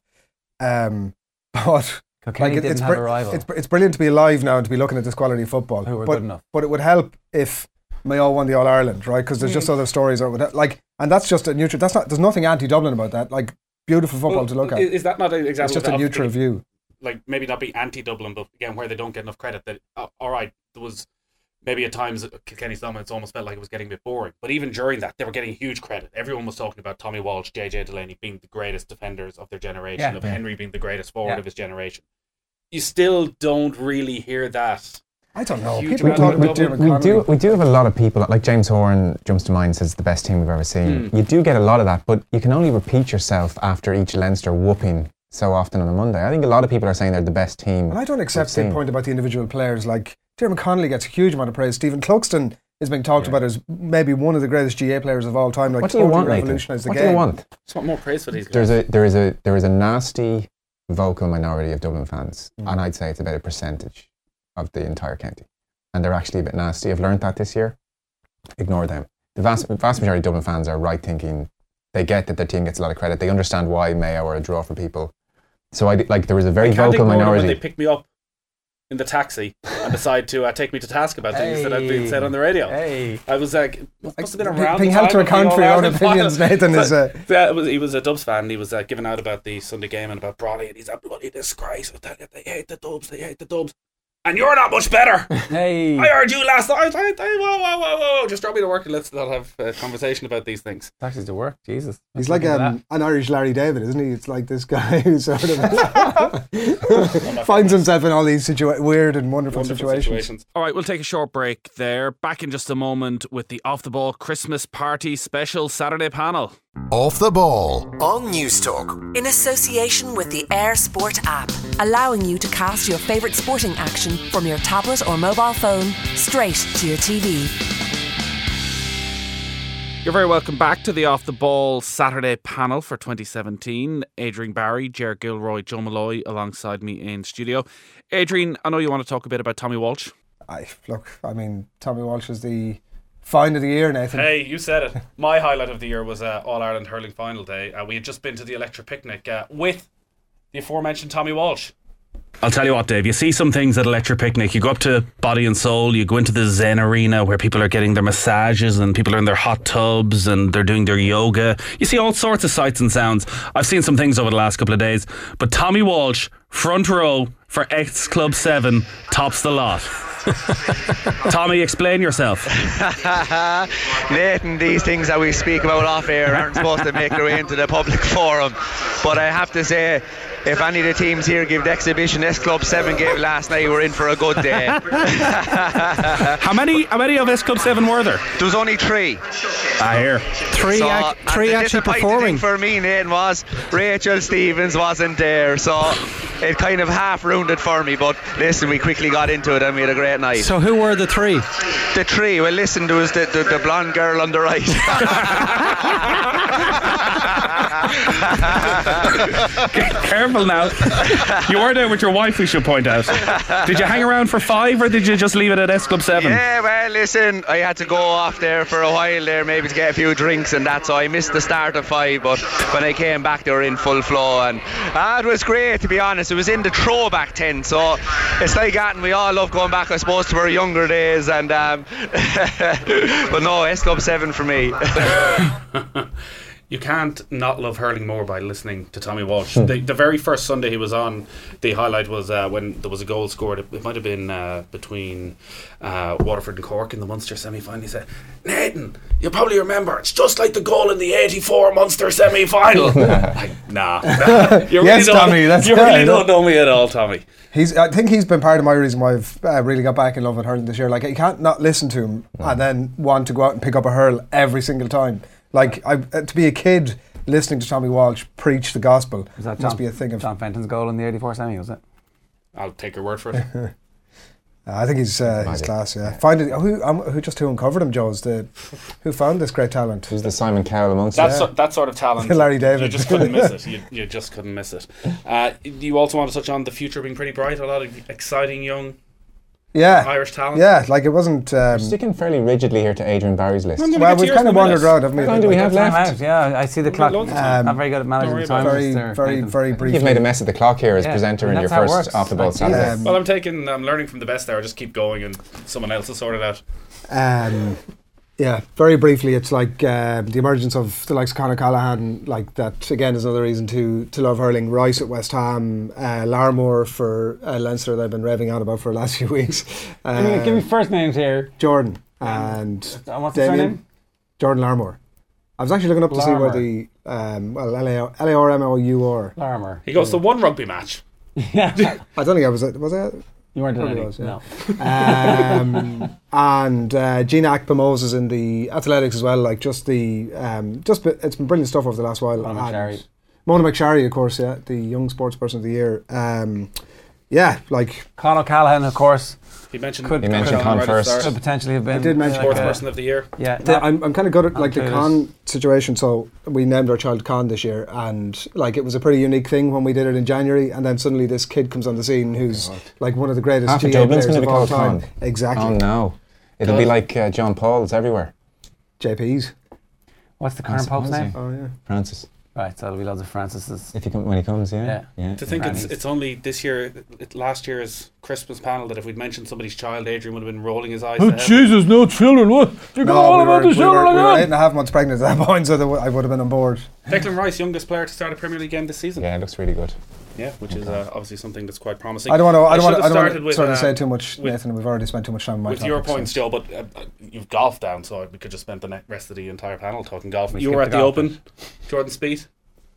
Um, but Kilkenny like, it- didn't it's have br- a rival It's, it's brilliant to be alive now and to be looking at this quality of football. who were but, good enough. but it would help if Mayo won the All Ireland, right? Because there's just other stories or whatever. Like, and that's just a neutral. That's not. There's nothing anti-Dublin about that. Like, beautiful football Well, to look at. Is that not an It's example just of a neutral of- view. like maybe not be anti-Dublin, but again where they don't get enough credit? That uh, all right, there was maybe at times Kilkenny's dominance almost felt like it was getting a bit boring. But even during that, they were getting huge credit. Everyone was talking about Tommy Walsh, J J Delaney being the greatest defenders of their generation, Yeah. of Yeah. Henry being the greatest forward Yeah. of his generation. You still don't really hear that. I don't know. Huge People amount talk of about Dublin. Dermot We do, Connolly. we do have a lot of people, like James Horan jumps to mind, says the best team we've ever seen. Hmm. You do get a lot of that, but you can only repeat yourself after each Leinster whooping so often on a Monday. I think a lot of people are saying they're the best team. And I don't accept we've the seen. point about the individual players. Like Dermot Connolly gets a huge amount of praise. Stephen Cluxton is being talked about as maybe one of the greatest G A players of all time. Like What do you totally want, Nathan? revolutionised the What game. do you want? Just want more praise for these guys. There's a there is a there is a nasty vocal minority of Dublin fans, Mm. and I'd say it's about a percentage of the entire county, and they're actually a bit nasty. I've learned that this year. Ignore them. The vast vast majority of Dublin fans are right thinking. They get that their team gets a lot of credit. They understand why Mayo are a draw for people. So I like there was a very I can't vocal ignore them minority. when they pick me up in the taxi and decide to uh, take me to task about things that have been said on the radio. Hey. I was like, must have been Being around. being the held time to of the account for your own All-Ireland opinions, final. Nathan, is So- a. Yeah, it was, he was a Dubs fan. He was uh, giving out about the Sunday game and about Brawley, and he's a bloody disgrace. They hate the Dubs. They hate the Dubs. And you're not much better. Hey. I heard you last night. I, I, whoa, whoa, whoa, whoa. Just drop me to work and let's not have a conversation about these things. Taxis to work, Jesus. He's Let's like look at um, an Irish Larry David, isn't he? It's like this guy who sort of finds himself in all these situa- weird and wonderful, Wonderful situations. situations. All right, we'll take a short break there. Back in just a moment with the Off the Ball Christmas Party special Saturday panel. Off the Ball on News Talk. In association with the Air Sport app, allowing you to cast your favourite sporting action from your tablet or mobile phone straight to your T V. You're very welcome back to the Off the Ball Saturday panel for twenty seventeen. Adrian Barry, Ger Gilroy, Joe Malloy alongside me in studio. Adrian, I know you want to talk a bit about Tommy Walsh. I, look, I mean, Tommy Walsh is the find of the year, Nathan. Hey, you said it. My highlight of the year was uh, All Ireland Hurling Final Day. Uh, we had just been to the Electric Picnic uh, with the aforementioned Tommy Walsh. I'll tell you what, Dave, you see some things at Electric Picnic. You go up to Body and Soul, you go into the Zen Arena where people are getting their massages and people are in their hot tubs and they're doing their yoga. You see all sorts of sights and sounds. I've seen some things over the last couple of days, but Tommy Walsh, front row for X Club seven, tops the lot. Tommy, explain yourself. Nathan, these things that we speak about off air aren't supposed to make their way into the public forum, but I have to say, if any of the teams here give the exhibition S Club seven gave last night, we're in for a good day. How many How many of S Club seven were there? There was only three. I hear. Three, So, ac- and three the actually disappointing performing. thing for me, Nathan, was Rachel Stevens wasn't there, so it kind of half ruined it for me. But listen, we quickly got into it and we had a great night. So who were the three? The three, well, listen, there was the, the, the blonde girl on the right. Careful now. You were there with your wife, we should point out. Did you hang around for five or did you just leave it at S Club seven? Yeah, well, listen, I had to go off there for a while there, maybe to get a few drinks and that, so I missed the start of five, but when I came back, they were in full flow, and ah, it was great, to be honest. It was in the throwback tent, so it's like that, and we all love going back, I suppose, to our younger days, and um, but no, S Club seven for me. You can't not love hurling more by listening to Tommy Walsh. the, the very first Sunday he was on, the highlight was uh, when there was a goal scored. It, it might have been uh, between uh, Waterford and Cork in the Munster semi-final. He said, "Nathan, you'll probably remember, it's just like the goal in the eighty-four Munster semi-final." Like, nah. you really Yes, don't, Tommy, that's You really right. don't know me at all, Tommy. He's. I think he's been part of my reason why I've uh, really got back in love with hurling this year. Like, you can't not listen to him and then want to go out and pick up a hurl every single time. Like, I, uh, to be a kid listening to Tommy Walsh preach the gospel Was that must John, be a thing of. John Fenton's goal in the eighty-four semi, was it? I'll take your word for it. Uh, I think he's uh, he's Magic. class. Yeah. Find it. Who um, who just who uncovered him, Joe? Is the who found this great talent? Who's the Simon Cowell amongst That, us? so, that sort of talent, Larry David. you just couldn't miss it. You, you just couldn't miss it. Uh, you also want to touch on the future being pretty bright. A lot of exciting young Yeah. Irish talent. Yeah, like it wasn't. Um, We're sticking fairly rigidly here to Adrian Barry's list. I'm gonna well, get to we've yours kind of in a wandered minute. around, haven't we? How long do we have Time left? out, yeah, I see the We've clock. got loads of time. Not very good at managing Don't worry the time. about Very, Mister very, Nathan. very I think briefly. you've made a mess of the clock here as Yeah, presenter and in your that's how it first works. off the ball Like, Saturday. Um, Well, I'm taking, I'm learning from the best there. Just keep going, and someone else will sort it out. Um, yeah, very briefly, it's like uh, the emergence of the likes of Conor Callaghan. Like that again is another reason to to love hurling. Rice at West Ham, uh, Larmore for uh, Leinster that I've been raving on about for the last few weeks. Uh, Give me, give me first names here. Jordan and And what's the Damien. surname? Jordan Larmore. I was actually looking up to see where Larmour. the um, well L A R M O U R. Larmer. He goes to one rugby match. Yeah. I don't think I was. Was I? You weren't doing Probably anything. was, yeah. No. um, and uh, Gina Akpamos in the athletics as well. Like just the um, just be- it's been brilliant stuff over the last while. Mona And McSharry. Mona McSharry, of course, yeah, the young sports person of the year. Um, yeah, like Conor Callaghan, of course, He mentioned. Could- He mentioned Right Con at the first. start. could potentially have been. I did mention like Sports a- person of the year. Yeah. the, not- I'm I'm kind of good at like the Okay, Con situation. So we named our child Con this year, and like it was a pretty unique thing when we did it in January, and then suddenly this kid comes on the scene who's like one of the greatest Half of G A Dublin's players going to of be all called time. Con. Exactly, Oh no. It'll be like uh, John Paul's everywhere. J P's. What's the current Francis, Pope's name? Oh yeah. Francis. Right, so there'll be loads of Francis's. If he come, when he comes, yeah. Yeah. yeah. To think it's Grannies. it's only this year, it, last year's Christmas panel, that if we'd mentioned somebody's child, Adrian would have been rolling his eyes. to heaven. no children, what? You No, we were, we, were, we were eight and a half months pregnant at that point, so there w- I would have been on board. Declan Rice, youngest player to start a Premier League game this season. Yeah, it looks really good. Yeah, which is uh, obviously something that's quite promising. I don't want to. I don't should want to. I have don't started want with, to sort of uh, say too much, with- Nathan. We've already spent too much time on my With your topic, so- points, Joe, but uh, uh, you've golf down, so we could just spend the ne- rest of the entire panel talking golf. We You were skipped at the the golf Open, Jordan Spieth.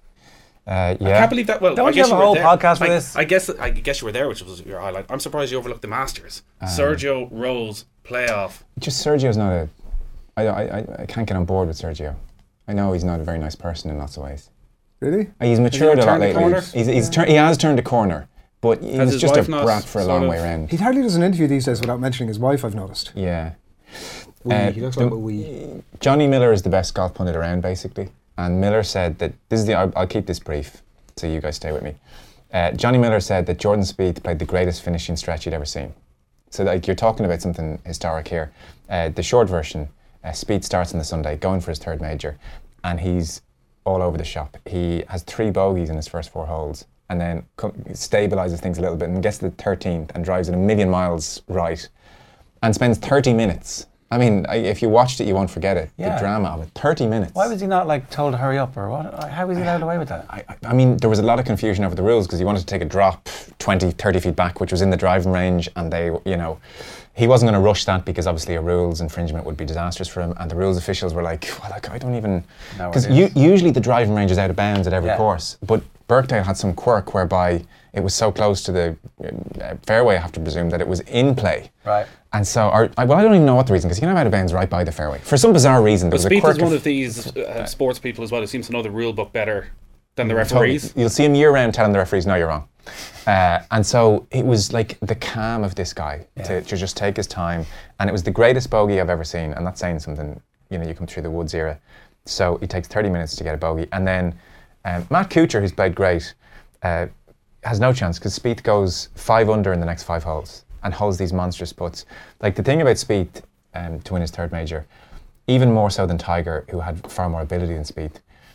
Uh, I yeah. can't believe that. Well, Don't I you guess have a were whole there. podcast for I, this? I guess I guess you were there, which was your highlight. I'm surprised you overlooked the Masters. Um, Sergio Rose playoff. Just Sergio's not a. I, I, I- I can't get on board with Sergio. I know he's not a very nice person in lots of ways. Really? Uh, He's matured a lot turned the lately. corner? He's, he's tur- he has turned a corner, but he Has was his just a wife not brat for a sort long of- way around. He hardly does an interview these days without mentioning his wife. I've noticed. Yeah. We, Uh, he looks the- like a we. Johnny Miller is the best golf pundit around, basically. And Miller said that this is the. I'll, I'll keep this brief, so you guys stay with me. Uh, Johnny Miller said that Jordan Spieth played the greatest finishing stretch he'd ever seen. So, like, you're talking about something historic here. Uh, the short version: uh, Spieth starts on the Sunday, going for his third major, and he's all over the shop. He has three bogeys in his first four holes, and then co- stabilizes things a little bit, and gets to the thirteenth and drives it a million miles right, and spends thirty minutes. I mean, I, if you watched it, you won't forget it. Yeah. The drama of it. thirty minutes. Why was he not like told to hurry up or what? How was he allowed away with that? I, I- I mean, there was a lot of confusion over the rules because he wanted to take a drop twenty, thirty feet back, which was in the driving range, and they, you know, he wasn't going to rush that because obviously a rules infringement would be disastrous for him, and the rules officials were like, well, like I don't even... No Because idea. usually the driving range is out of bounds at every Yeah. course, but Birkdale had some quirk whereby it was so close to the uh, fairway, I have to presume, that it was in play. Right. And so, or, I, well, I don't even know what the reason, because you can have out of bounds right by the fairway. For some bizarre reason, there But was a Spieth quirk is one of- of these uh, sports people as well who seems to know the rule book better than the Totally. referees. You'll see him year round telling the referees, no, you're wrong. Uh, and so it was like the calm of this guy to, to just take his time. And it was the greatest bogey I've ever seen. And that's saying something, you know, you come through the Woods era. So he takes thirty minutes to get a bogey. And then um, Matt Kuchar, who's played great, uh, has no chance because Spieth goes five under in the next five holes and holds these monstrous putts. Like the thing about Spieth um, to win his third major, even more so than Tiger, who had far more ability than Spieth,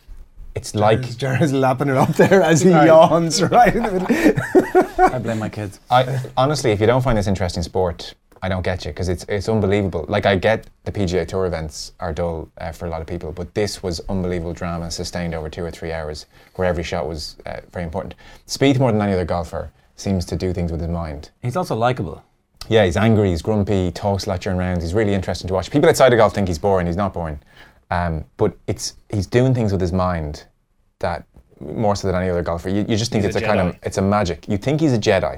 it's like... Jared's lapping it up there as he Sorry. yawns, right? I blame my kids. I honestly, if you don't find this interesting sport, I don't get you, because it's it's unbelievable. Like, I get the P G A Tour events are dull uh, for a lot of people, but this was unbelievable drama sustained over two or three hours, where every shot was uh, very important. Spieth, more than any other golfer, seems to do things with his mind. He's also likeable. Yeah, he's angry, he's grumpy, he talks a lot during rounds. He's really interesting to watch. People outside of golf think he's boring. He's not boring, um, but it's he's doing things with his mind that more so than any other golfer. You, you just think He's it's a a, kind Jedi. of it's a magic. You think he's a Jedi.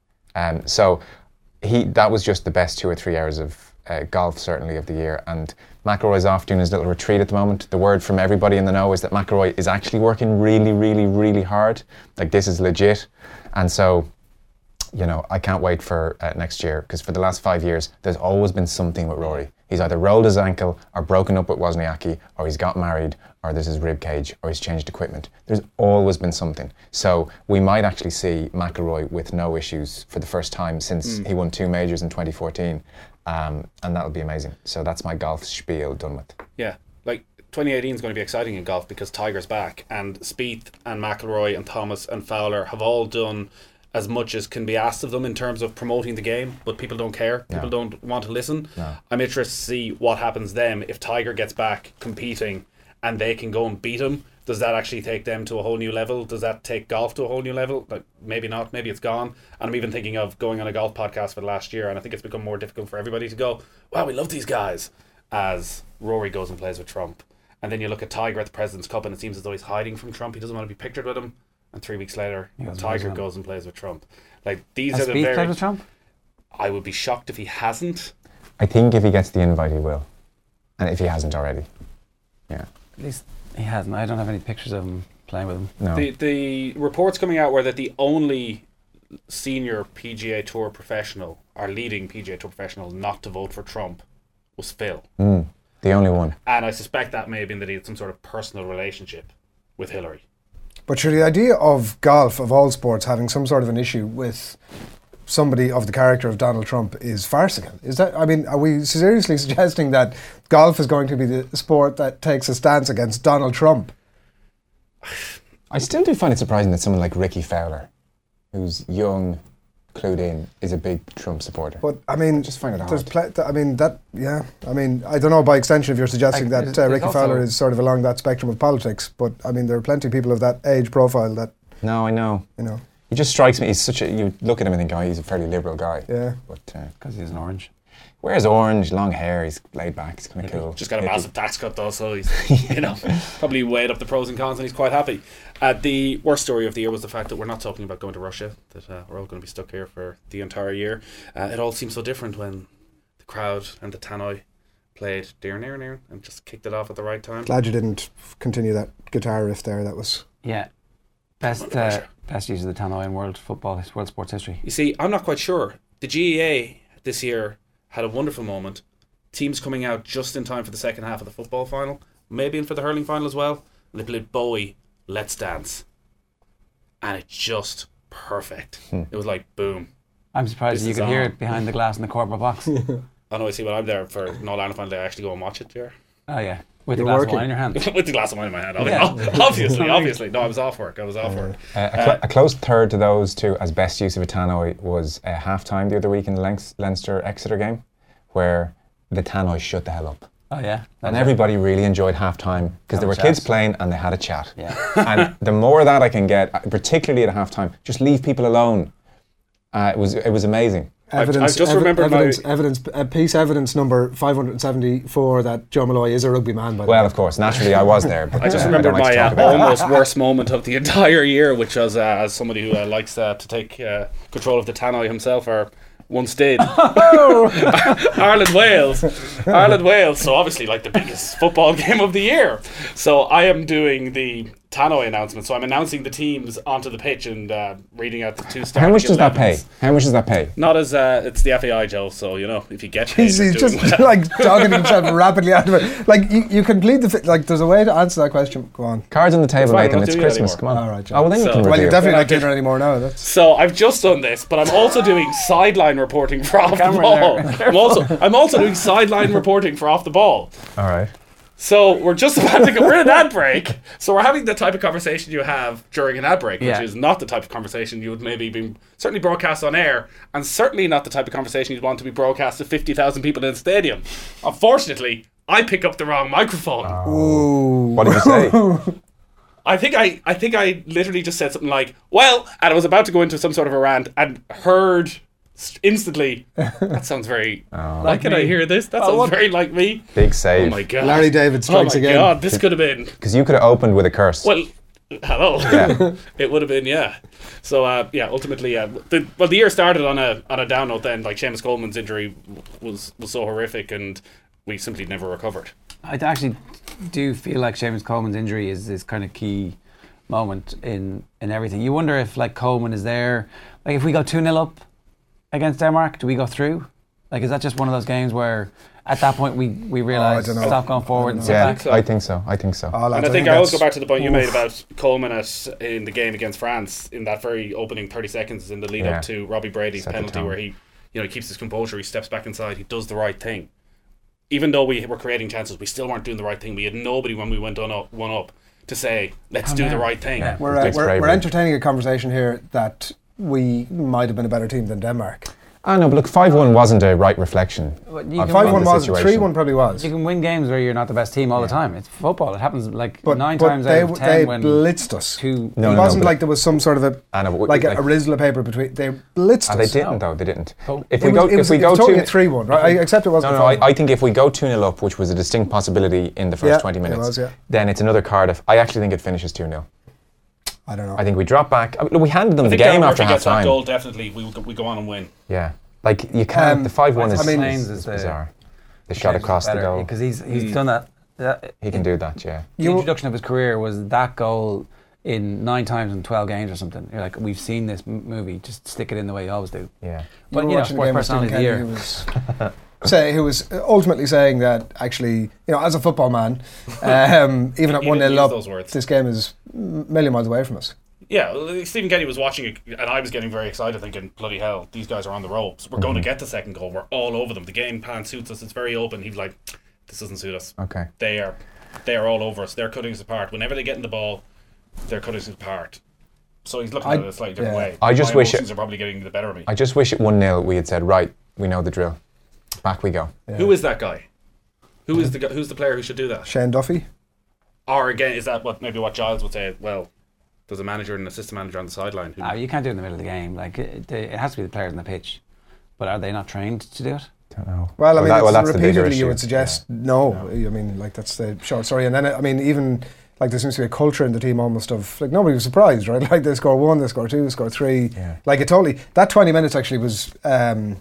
Um, so he that was just the best two or three hours of uh, golf, certainly, of the year. And McIlroy's off doing his little retreat at the moment. The word from everybody in the know is that McIlroy is actually working really, really, really hard. Like, this is legit. And so, you know, I can't wait for uh, next year, because for the last five years, there's always been something with Rory. He's either rolled his ankle or broken up with Wozniacki, or he's got married, or there's his rib cage, or he's changed equipment. There's always been something. So we might actually see McIlroy with no issues for the first time since mm. he won two majors in twenty fourteen, um, and that'll be amazing. So that's my golf spiel done with. Yeah, like twenty eighteen is going to be exciting in golf because Tiger's back, and Spieth and McIlroy and Thomas and Fowler have all done as much as can be asked of them in terms of promoting the game, but people don't care. People No. don't want to listen. No. I'm interested to see what happens then if Tiger gets back competing and they can go and beat him. Does that actually take them to a whole new level? Does that take golf to a whole new level? Like, maybe not. Maybe it's gone. And I'm even thinking of going on a golf podcast for the last year, and I think it's become more difficult for everybody to go, wow, we love these guys, as Rory goes and plays with Trump. And then you look at Tiger at the President's Cup, and it seems as though he's hiding from Trump. He doesn't want to be pictured with him. And three weeks later, He goes and plays Tiger with him. goes and plays with Trump. Like, these Has are the Spieth very... played with Trump? I would be shocked if he hasn't. I think if he gets the invite, he will. And if he hasn't already. Yeah. At least he hasn't. I don't have any pictures of him playing with him. No. The the reports coming out were that the only senior P G A Tour professional, or leading P G A Tour professional, not to vote for Trump was Phil. Mm, the only one. And I suspect that may have been that he had some sort of personal relationship with Hillary. But sure, the idea of golf, of all sports, having some sort of an issue with somebody of the character of Donald Trump is farcical. Is that? I mean, are we seriously suggesting that golf is going to be the sport that takes a stance against Donald Trump? I still do find it surprising that someone like Ricky Fowler, who's young, clued in, is a big Trump supporter. But I mean, I just find it there's hard. pl- I mean that. Yeah. I mean, I don't know. By extension, if you're suggesting Like, that there's- uh, there's Ricky also- Fowler is sort of along that spectrum of politics, but I mean, there are plenty of people of that age profile that No, I know. you know. He just strikes me. He's such a. You look at him and think, oh, he's a fairly liberal guy. Yeah. But uh, Because he's an orange. wears orange, long hair. He's laid back. He's kind of cool. Just got a Hippie. massive tax cut though, so he's you know probably weighed up the pros and cons, and he's quite happy. Uh, the worst story of the year was the fact that we're not talking about going to Russia. That uh, we're all going to be stuck here for the entire year. Uh, it all seems so different when the crowd and the tannoy played "Dear Near Near" and just kicked it off at the right time. Glad you didn't f- continue that guitar riff there. That was. Yeah. Best uh, best use of the tannoy in world football, world sports history. You see, I'm not quite sure. The G E A this year had a wonderful moment. Teams coming out just in time for the second half of the football final, maybe in for the hurling final as well. And they played Bowie, Let's Dance. And it's just perfect. Hmm. It was like, boom. I'm surprised This you is could hear on. it behind the glass in the corporate box. I know, I see when I'm there for an All-Ireland final, I actually go and watch it here. Oh yeah, with You're a glass working. of wine in your hand. With the glass of wine in my hand. Yeah. Obviously, obviously. No, I was off work. I was off work. Uh, a, cl- a close third to those two as best use of a tannoy was uh, half time the other week in the Lenc- Leinster Exeter game, where the tannoy shut the hell up. Oh yeah, And everybody really enjoyed half time because there Have were a kids chat. playing and they had a chat. Yeah. And the more of that I can get, uh, particularly at half time, just leave people alone. Uh, it was it was amazing. Evidence, I've just evi- remembered my- evidence, evidence, uh, piece evidence number five hundred seventy-four that Joe Malloy is a rugby man. By the Well, way. of course, naturally I was there. But I just uh, remembered don't like my to talk uh, about it. almost worst moment of the entire year, which was uh, as somebody who uh, likes uh, to take uh, control of the tannoy himself, or once did. Ireland Wales, Ireland Wales. So obviously, like the biggest football game of the year. So I am doing the tannoy announcement. So I'm announcing the teams onto the pitch and uh, reading out the two stars. How much does that pay? How much does that pay? Not as uh, it's the F A I, Joe. So you know, if you get paid, He's, you're he's doing just well. like dogging himself rapidly out of it. Like you, you can plead the fi- like. There's a way to answer that question. Go on. Cards on the table, fine, Nathan. we're not It's doing it Christmas. anymore. Come on. All right, John. Oh, well, then you So- can Well, reveal. you're definitely not Okay. doing it anymore now. That's So I've just done this, but I'm also doing sideline reporting for off the camera ball. there. I'm also I'm also doing sideline reporting for off the ball. All right. So we're just about to go. We're in an ad break. So we're having the type of conversation you have during an ad break, which Yeah. is not the type of conversation you would maybe be certainly broadcast on air, and certainly not the type of conversation you'd want to be broadcast to fifty thousand people in a stadium. Unfortunately, I pick up the wrong microphone. Ooh. What did you say? I think I, I think I literally just said something like, "Well," and I was about to go into some sort of a rant, and heard instantly. That sounds very. Why Like can me. I hear this? That Oh, sounds what- very like me. Big Oh save. my god, Larry David strikes oh my again. god, this could have been. Because you could have opened with a curse. Well, hello. Yeah. It would have been, yeah. So, uh, yeah, ultimately, yeah. The, well, the year started on a on a down note. Then, like Seamus Coleman's injury was was so horrific, and we simply never recovered. I actually do feel like Seamus Coleman's injury is this kind of key moment in, in everything. You wonder if like Coleman is there. Like if we go two nil up against Denmark, do we go through? Like is that just one of those games where at that point we, we realise dunno. stop going forward and sit yeah, back? so. I think so. I think so. Oh, lads, And I think I always go that's- back to the point you oof. made about Coleman at in the game against France in that very opening thirty seconds in the lead Yeah. up to Robbie Brady's Set the penalty, tone. where he, you know, he keeps his composure, he steps back inside, he does the right thing. Even though we were creating chances, we still weren't doing the right thing. We had nobody when we went on up, one up to say, let's Calm do the down. right thing. Yeah. We're, uh, Takes we're, we're bravery. entertaining a conversation here that we might have been a better team than Denmark. Ah, no, but look, five one wasn't a right reflection. But you of- can five of one the was, situation. three one probably was. You can win games where you're not the best team all the time. It's football. It happens like But, nine but times they, out of ten they when blitzed us. two. No, it no, wasn't but- like there was some sort of a I know, but like, like- a, a rizzle of paper between. They blitzed Ah, they us. didn't though. They didn't. Oh. If It we was, go, it was, if we it go was totally two, a three one, right? I accept it no, wasn't. no, I, I think if we go two nil up, which was a distinct possibility in the first Yeah, twenty it minutes, was, yeah. then it's another Cardiff. I actually think it finishes two nil. I don't know. I think we drop back. I mean, we handed them I the think game Darren after Murphy half gets that time. goal, definitely we, will go- we go on and win. Yeah, like you can't. Um, the five one is, I mean- is, is is the- bizarre. The shot across the goal. because he's he's Mm. done that. that He can do that. Yeah. the You- introduction of his career was that goal in nine times in twelve games or something. You're like, we've seen this m- movie, just stick it in the way you always do. Yeah. But were you know, watching sports the game with Stephen personality of the Kenny, year. who was say who was ultimately saying that actually, you know, as a football man, um, even at He one didn't nil use up, those words. this game is a million miles away from us. Yeah, well, Stephen Kenny was watching it, and I was getting very excited, thinking, bloody hell, these guys are on the ropes. We're going to get the second goal. We're all over them. The game plan suits us. It's very open. He's like, this doesn't suit us. Okay. They are they are all over us. They're cutting us apart. Whenever they get in the ball, they're cutting us apart. So he's looking I- at it a slightly different yeah. way. I just My wish it- emotions are probably getting the better of me. I just wish at one nil we had said, right, we know the drill. Back we go. Yeah. Who is that guy? Who is the guy, who's the player who should do that? Shane Duffy? Or again, is that what maybe what Giles would say? Well, there's a manager and an assistant manager on the sideline. Who, No, you can't do it in the middle of the game. Like it, it has to be the players on the pitch. But are they not trained to do it? Don't know. Well, I mean, that- it's that's the bigger repeatedly you issue. would suggest no. I mean, like that's the short story. And then, I mean, even like there seems to be a culture in the team almost of like nobody was surprised, right? Like they score one, they score two, they score three. Yeah. Like it totally. That twenty minutes actually was. Um,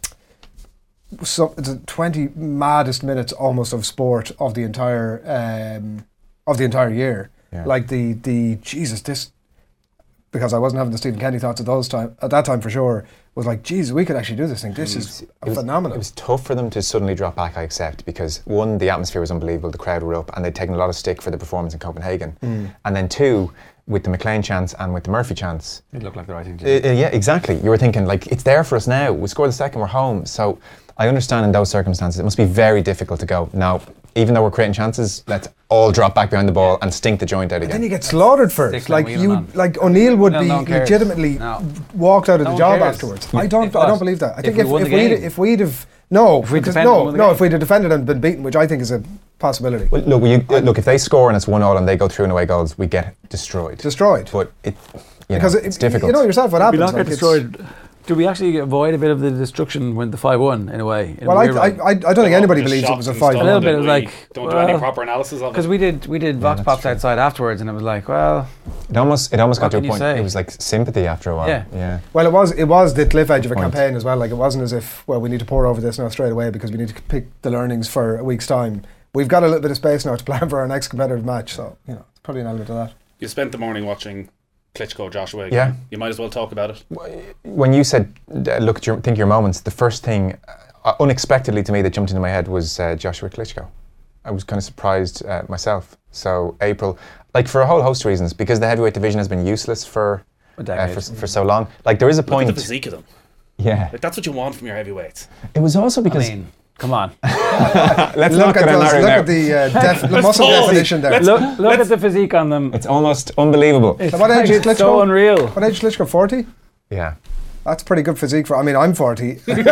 so it's the twenty maddest minutes almost of sport of the entire um, of the entire year. Yeah. Like the the Jesus this. Because I wasn't having the Stephen Kenny thoughts at those time at that time for sure, was like, Jesus, we could actually do this thing. This is It was, phenomenal. It was tough for them to suddenly drop back, I accept, because one, the atmosphere was unbelievable, the crowd were up, and they'd taken a lot of stick for the performance in Copenhagen. Mm. And then two, with the McLean chance and with the Murphy chance, It looked like the right thing to do. uh, uh, yeah, exactly. You were thinking, like, it's there for us now. We score the second, we're home. So I understand in those circumstances, it must be very difficult to go, no, even though we're creating chances, let's all drop back behind the ball and stink the joint out And then again. you get slaughtered for it. Stick Like like you, wheeling on. like O'Neill would No, be no one cares. legitimately No. walked out of No the one job cares. afterwards. I don't, If I what? don't believe that. I If think we if, won if the we'd game. if we'd have no, If we because defended and no, won the no, game. if we'd have defended and been beaten, which I think is a possibility, Well, look, we, uh, look, if they score and it's one all and they go through and away goals, we get destroyed. destroyed. But it, you Because know, it, it's difficult. You know yourself what Did we happens. not like get it's- destroyed? Did we actually avoid a bit of the destruction when the five one in a way? in Well, a I, weird I, way? I, I don't think anybody believes it was a five. A little bit, it was We like, don't do any well, proper analysis of Because it. we did we did Vox that's Pops true. outside afterwards, and it was like, well, It almost, it almost What got to a can you point. say? It was like sympathy after a while. Yeah. yeah. Well, it was it was the cliff edge of a Point. campaign as well. Like it wasn't as if well we need to pour over this now straight away because we need to pick the learnings for a week's time. We've got a little bit of space now to plan for our next competitive match, so you know it's probably an element of that. You spent the morning watching Klitschko Joshua again. Yeah. You might as well talk about it. When you said, uh, look, at your, think of your moments, the first thing, uh, unexpectedly to me, that jumped into my head was uh, Joshua Klitschko. I was kind of surprised uh, myself. So April, like for a whole host of reasons, because the heavyweight division has been useless for a uh, decade. for, for so long. Like there is a Look point. at the physique of them. Yeah, Like that's what you want from your heavyweights. it was also because I mean, Come on. Let's Look not at get those. narrow Look now. at the, uh, def- the muscle pause. definition there. Let's- Look, look at the physique on them. It's almost unbelievable. It's What age is like Klitschko? so unreal. What age is Klitschko? forty? Yeah. That's pretty good physique for. I mean, I'm forty. Frightening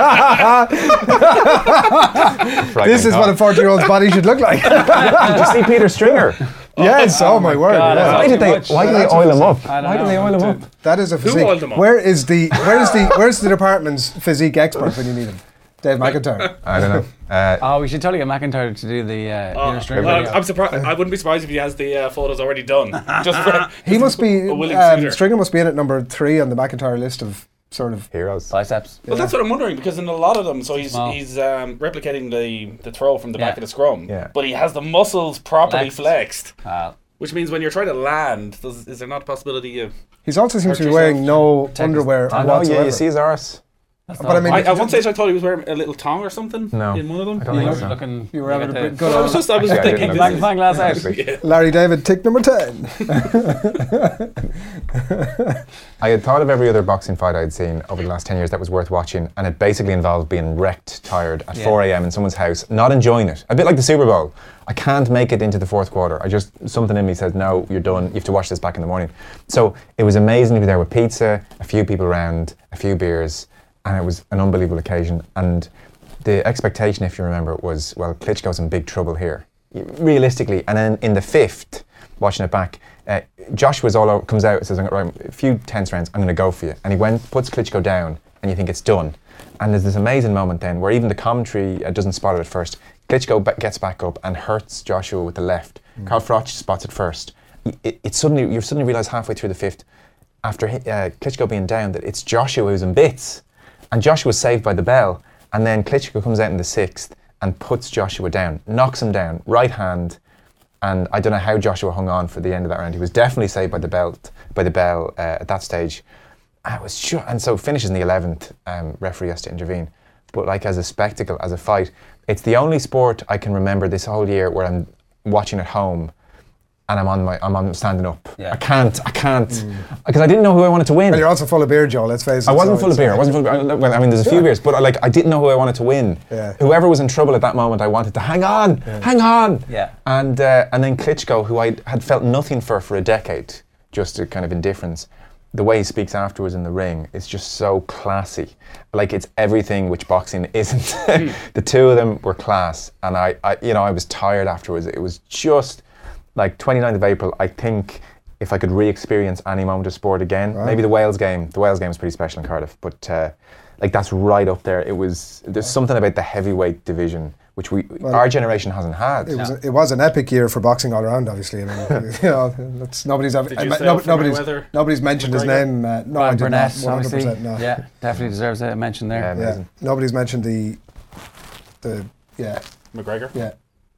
This is what a thought. forty-year-old's body should look like. Did you see Peter Stringer? Yes. Oh, my word. God, yeah. Why did they? much. Why did they That's oil him up? I don't Why did they know. oil him up? That is a physique. oiled him up? Where is the where is the where's the department's physique expert when you need him? Dave McIntyre. I don't know. Uh, Oh, we should totally get McIntyre to do the uh, Oh, inner string well, video. I'm surprised. I wouldn't be surprised if he has the uh, photos already done. Just for He must be a willing um, suitor. Stringer must be in at number three on the McIntyre list of sort of. heroes. Biceps. Well, that's what I'm wondering because in a lot of them, so he's Small. he's um, replicating the the throw from the back Yeah. of the scrum, Yeah. but he has the muscles properly Flexed. flexed, Uh, which means when you're trying to land, does, is there not a possibility of? He's also seems to be Hurt wearing yourself. no Take underwear his- I know. whatsoever. Yeah, you see his arse. But I mean, I, at one stage, I thought he was wearing a little tongue or something. No, in one of them. I don't you think were so. looking. You were having look a at bit the- good I was just, I was Actually, I thinking. didn't This look is, Magnifying glass out. yeah. Larry David, tick number ten. I had thought of every other boxing fight I'd seen over the last ten years that was worth watching, and it basically involved being wrecked, tired at Yeah. four a.m. in someone's house, not enjoying it. A bit like the Super Bowl. I can't make it into the fourth quarter. I just, something in me says, no, you're done. You have to watch this back in the morning. So it was amazing to be there with pizza, a few people around, a few beers, and it was an unbelievable occasion. And the expectation, if you remember, was, well, Klitschko's in big trouble here, realistically. And then in the fifth, watching it back, uh, Joshua's all over, comes out and says, right, a few tense rounds, I'm going to go for you. And he went, puts Klitschko down, and you think it's done. And there's this amazing moment then where even the commentary uh, doesn't spot it at first. Klitschko ba- gets back up and hurts Joshua with the left. Mm. Karl Froch spots it first. It, it suddenly, you suddenly realise halfway through the fifth, after uh, Klitschko being down, that it's Joshua who's in bits. And Joshua's saved by the bell. And then Klitschko comes out in the sixth and puts Joshua down, knocks him down, right hand. And I don't know how Joshua hung on for the end of that round. He was definitely saved by the belt, by the bell uh, at that stage. And it was sure, and so finishes in the eleventh. Um, referee has to intervene. But like as a spectacle, as a fight, it's the only sport I can remember this whole year where I'm watching at home, and I'm on my, I'm on standing up. Yeah. I can't, I can't, because I didn't know who I wanted to win. And you're also full of beer, Joe. Let's face it. I wasn't so full of it's- beer. I wasn't full of beer. Well, I mean, there's a few beers, but I, like I didn't know who I wanted to win. Yeah. Whoever was in trouble at that moment, I wanted to hang on, hang on. Yeah. And uh, and then Klitschko, who I had felt nothing for for a decade, just a kind of indifference. The way he speaks afterwards in the ring is just so classy. Like it's everything which boxing isn't. The two of them were class, and I, I, you know, I was tired afterwards. It was just like twenty-ninth of April. I think if I could re-experience any moment of sport again, Right. maybe the Wales game. The Wales game was pretty special in Cardiff, but uh, like that's right up there. It was. There's something about the heavyweight division which we, Well, our generation hasn't had. It was it was an epic year for boxing all around. Obviously, I mean, you know, that's nobody's ever, Did you uh, say no, up for nobody's Mayweather, nobody's mentioned his McGregor? name. Uh, no, Brian I did Burnett, not. one hundred obviously. percent no. Yeah, definitely deserves a mention there. Yeah, Yeah, amazing. nobody's mentioned the the yeah McGregor. yeah.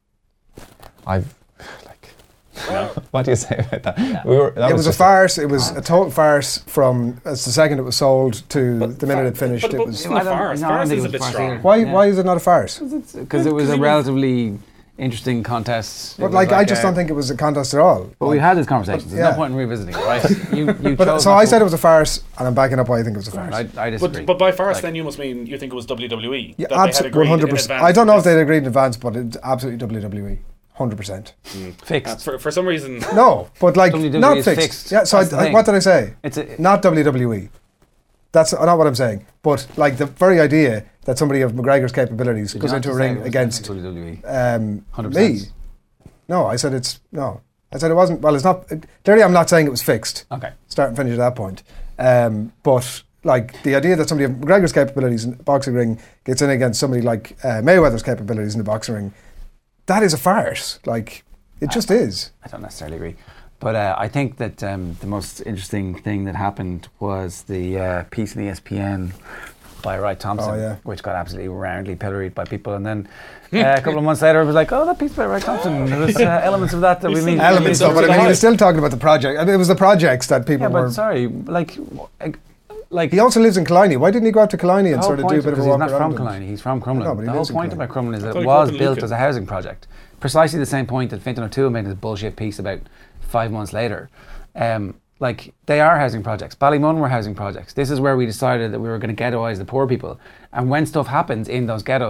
I've like. What do you say about that? We were. That It was a just farce. It was a total farce from as the second it was sold to the minute it finished. But, but it was. it's not I don't- farce. no, I don't Farce think is it a was bit farce strong. either. Why Yeah. why is it not a farce? Because it was a he was- relatively interesting contest. It But was like, I just a- don't think it was a contest at all. But Like, we had this conversation. There's yeah. no point in revisiting it, right? You, you but chose so not I to- said it was a farce, and I'm backing up why I think it was a farce. I, I disagree. But, but by farce, Like- then you must mean you think it was W W E. Yeah, that they had absolutely, agreed one hundred in percent. advance I don't know if because- they'd agreed in advance, but it's absolutely W W E, one hundred percent. Uh, Fixed. for, for some reason, No, but like W W E not is fixed. fixed. Yeah. So That's the I, I, thing. what did I say? It's a, Not W W E. That's not what I'm saying. But like the very idea that somebody of McGregor's capabilities Did goes you into a not say ring it was against W W E? um, one hundred me. percent. No, I said it's no. I said it wasn't. Well, it's not. Clearly, I'm not saying it was fixed. Okay. Start and finish at that point. Um, but like the idea that somebody of McGregor's capabilities in the boxing ring gets in against somebody like uh, Mayweather's capabilities in the boxing ring, that is a farce. Like it just is. I don't necessarily agree. But uh, I think that um, the most interesting thing that happened was the uh, piece in the E S P N by Wright Thompson, Oh, yeah. which got absolutely roundly pilloried by people. And then uh, a couple of months later, it was like, oh, that piece by Wright Thompson. There was uh, elements of that that we There's need. some Elements of it. I mean, he was still talking about the project. I mean, it was the projects that people Yeah, but were. sorry, like, like, like He also lives in Killiney. Why didn't he go out to Killiney the and whole sort of point, do a bit of a because walk he's not around? from and- Killiney, he's from Crumlin. No, but he the whole lives in point Killiney. about Crumlin is that thought it he was grew up in built Lucan. as a housing project. Precisely the same point that Fintan O'Toole made his bullshit piece about five months later. Um, like, they are housing projects. Ballymun were housing projects. This is where we decided that we were going to ghettoise the poor people. And when stuff happens in those ghettos,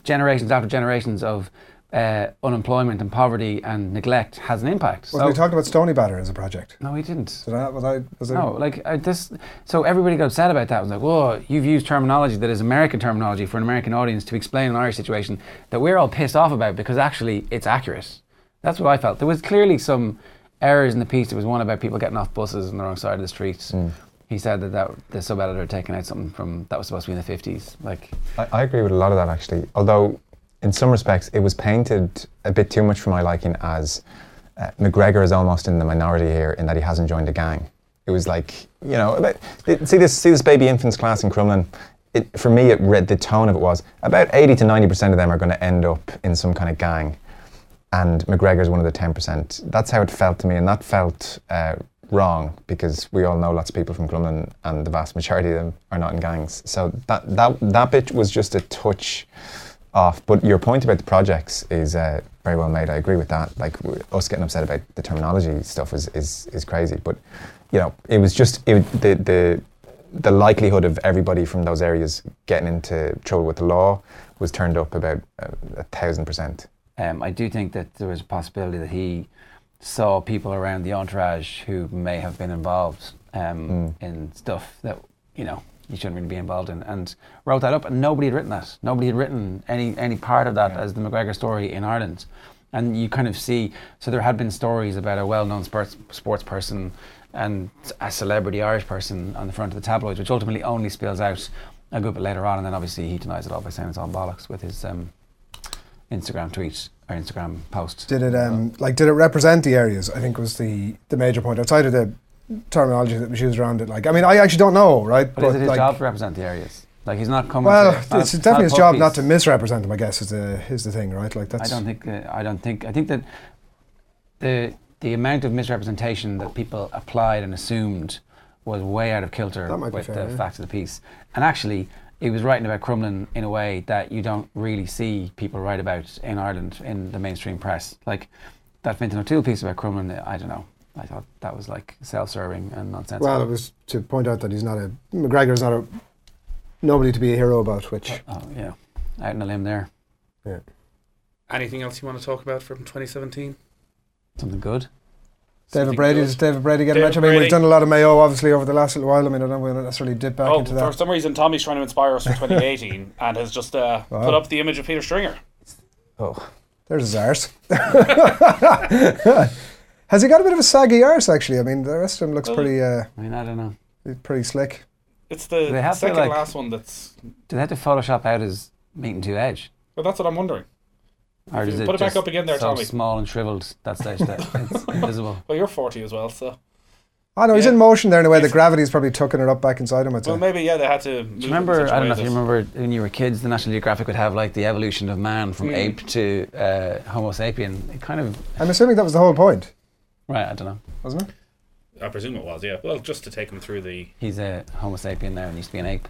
generations after generations of uh, unemployment and poverty and neglect has an impact. Was so, we talking about Stony Batter as a project? No, we didn't. Did I, was I, was I, No, like I, this. So everybody got upset about that. It was like, whoa, you've used terminology that is American terminology for an American audience to explain an Irish situation that we're all pissed off about because actually it's accurate. That's what I felt. There was clearly some errors in the piece. There was one about people getting off buses on the wrong side of the street. Mm. He said that, that the sub-editor had taken out something from that was supposed to be in the fifties. Like, I, I agree with a lot of that actually. Although, in some respects, it was painted a bit too much for my liking as uh, McGregor is almost in the minority here in that he hasn't joined a gang. It was like, you know, about, see this see this baby infants class in Crumlin. It, for me, it read the tone of it was about eighty to ninety percent of them are going to end up in some kind of gang, and McGregor's one of the ten percent. That's how it felt to me, and that felt uh, wrong because we all know lots of people from Crumlin, and the vast majority of them are not in gangs. So that that that bit was just a touch off. But your point about the projects is uh, very well made. I agree with that. Like us getting upset about the terminology stuff is is, is crazy. But you know, it was just it, the the the likelihood of everybody from those areas getting into trouble with the law was turned up about a, a thousand percent. Um, I do think that there was a possibility that he saw people around the entourage who may have been involved um, mm. in stuff that, you know, you shouldn't really be involved in, and wrote that up, and nobody had written that. Nobody had written any any part of that yeah. as the McGregor story in Ireland. And you kind of see, so there had been stories about a well-known sports, sports person and a celebrity Irish person on the front of the tabloids, which ultimately only spills out a good bit later on, and then obviously he denies it all by saying it's all bollocks with his um, Instagram tweet or Instagram post. Did it um like did it represent the areas? I think was the the major point outside of the terminology that was used around it. Like, I mean, I actually don't know, right? But, but is it his like, job to represent the areas? Like, he's not coming. Well, to it's definitely his job not to misrepresent them, I guess, is the is the thing, right? Like that's. I don't think. Uh, I don't think. I think that the the amount of misrepresentation that people applied and assumed was way out of kilter with fair, the yeah. facts of the piece. And actually, he was writing about Crumlin in a way that you don't really see people write about in Ireland in the mainstream press. Like that Fintan O'Toole piece about Crumlin, I don't know. I thought that was like self-serving and nonsensical. Well, it was to point out that he's not a McGregor's not a nobody to be a hero about. Which oh, oh yeah, out on a limb there. Yeah. Anything else you want to talk about from twenty seventeen? Something good. David Brady, does David Brady get a match? I mean, we've done a lot of Mayo obviously over the last little while. I mean, I don't want to necessarily dip back oh, into that. For some reason, Tommy's trying to inspire us for twenty eighteen and has just uh, wow. put up the image of Peter Stringer. Oh, there's his arse. Has he got a bit of a saggy arse, actually? I mean, the rest of him looks well, pretty... Uh, I mean, I don't know. Pretty slick. It's the second to, like, last one that's... Do they have to Photoshop out his meat and two edge? Well, that's what I'm wondering. Or does it put it back up again there, so Tommy. Small and shriveled that stage that it's invisible. Well, you're forty as well, so... Oh no, he's yeah. in motion there in a way. The gravity's probably tucking it up back inside him, I'd say. Well, maybe, yeah, they had to move. Do you remember, I don't know if you remember when you were kids, the National Geographic would have like the evolution of man from mm. ape to uh, Homo sapien. It kind of... I'm assuming that was the whole point. Right, I don't know. Wasn't it? I presume it was, yeah. Well, just to take him through the... He's a Homo sapien now and used to be an ape.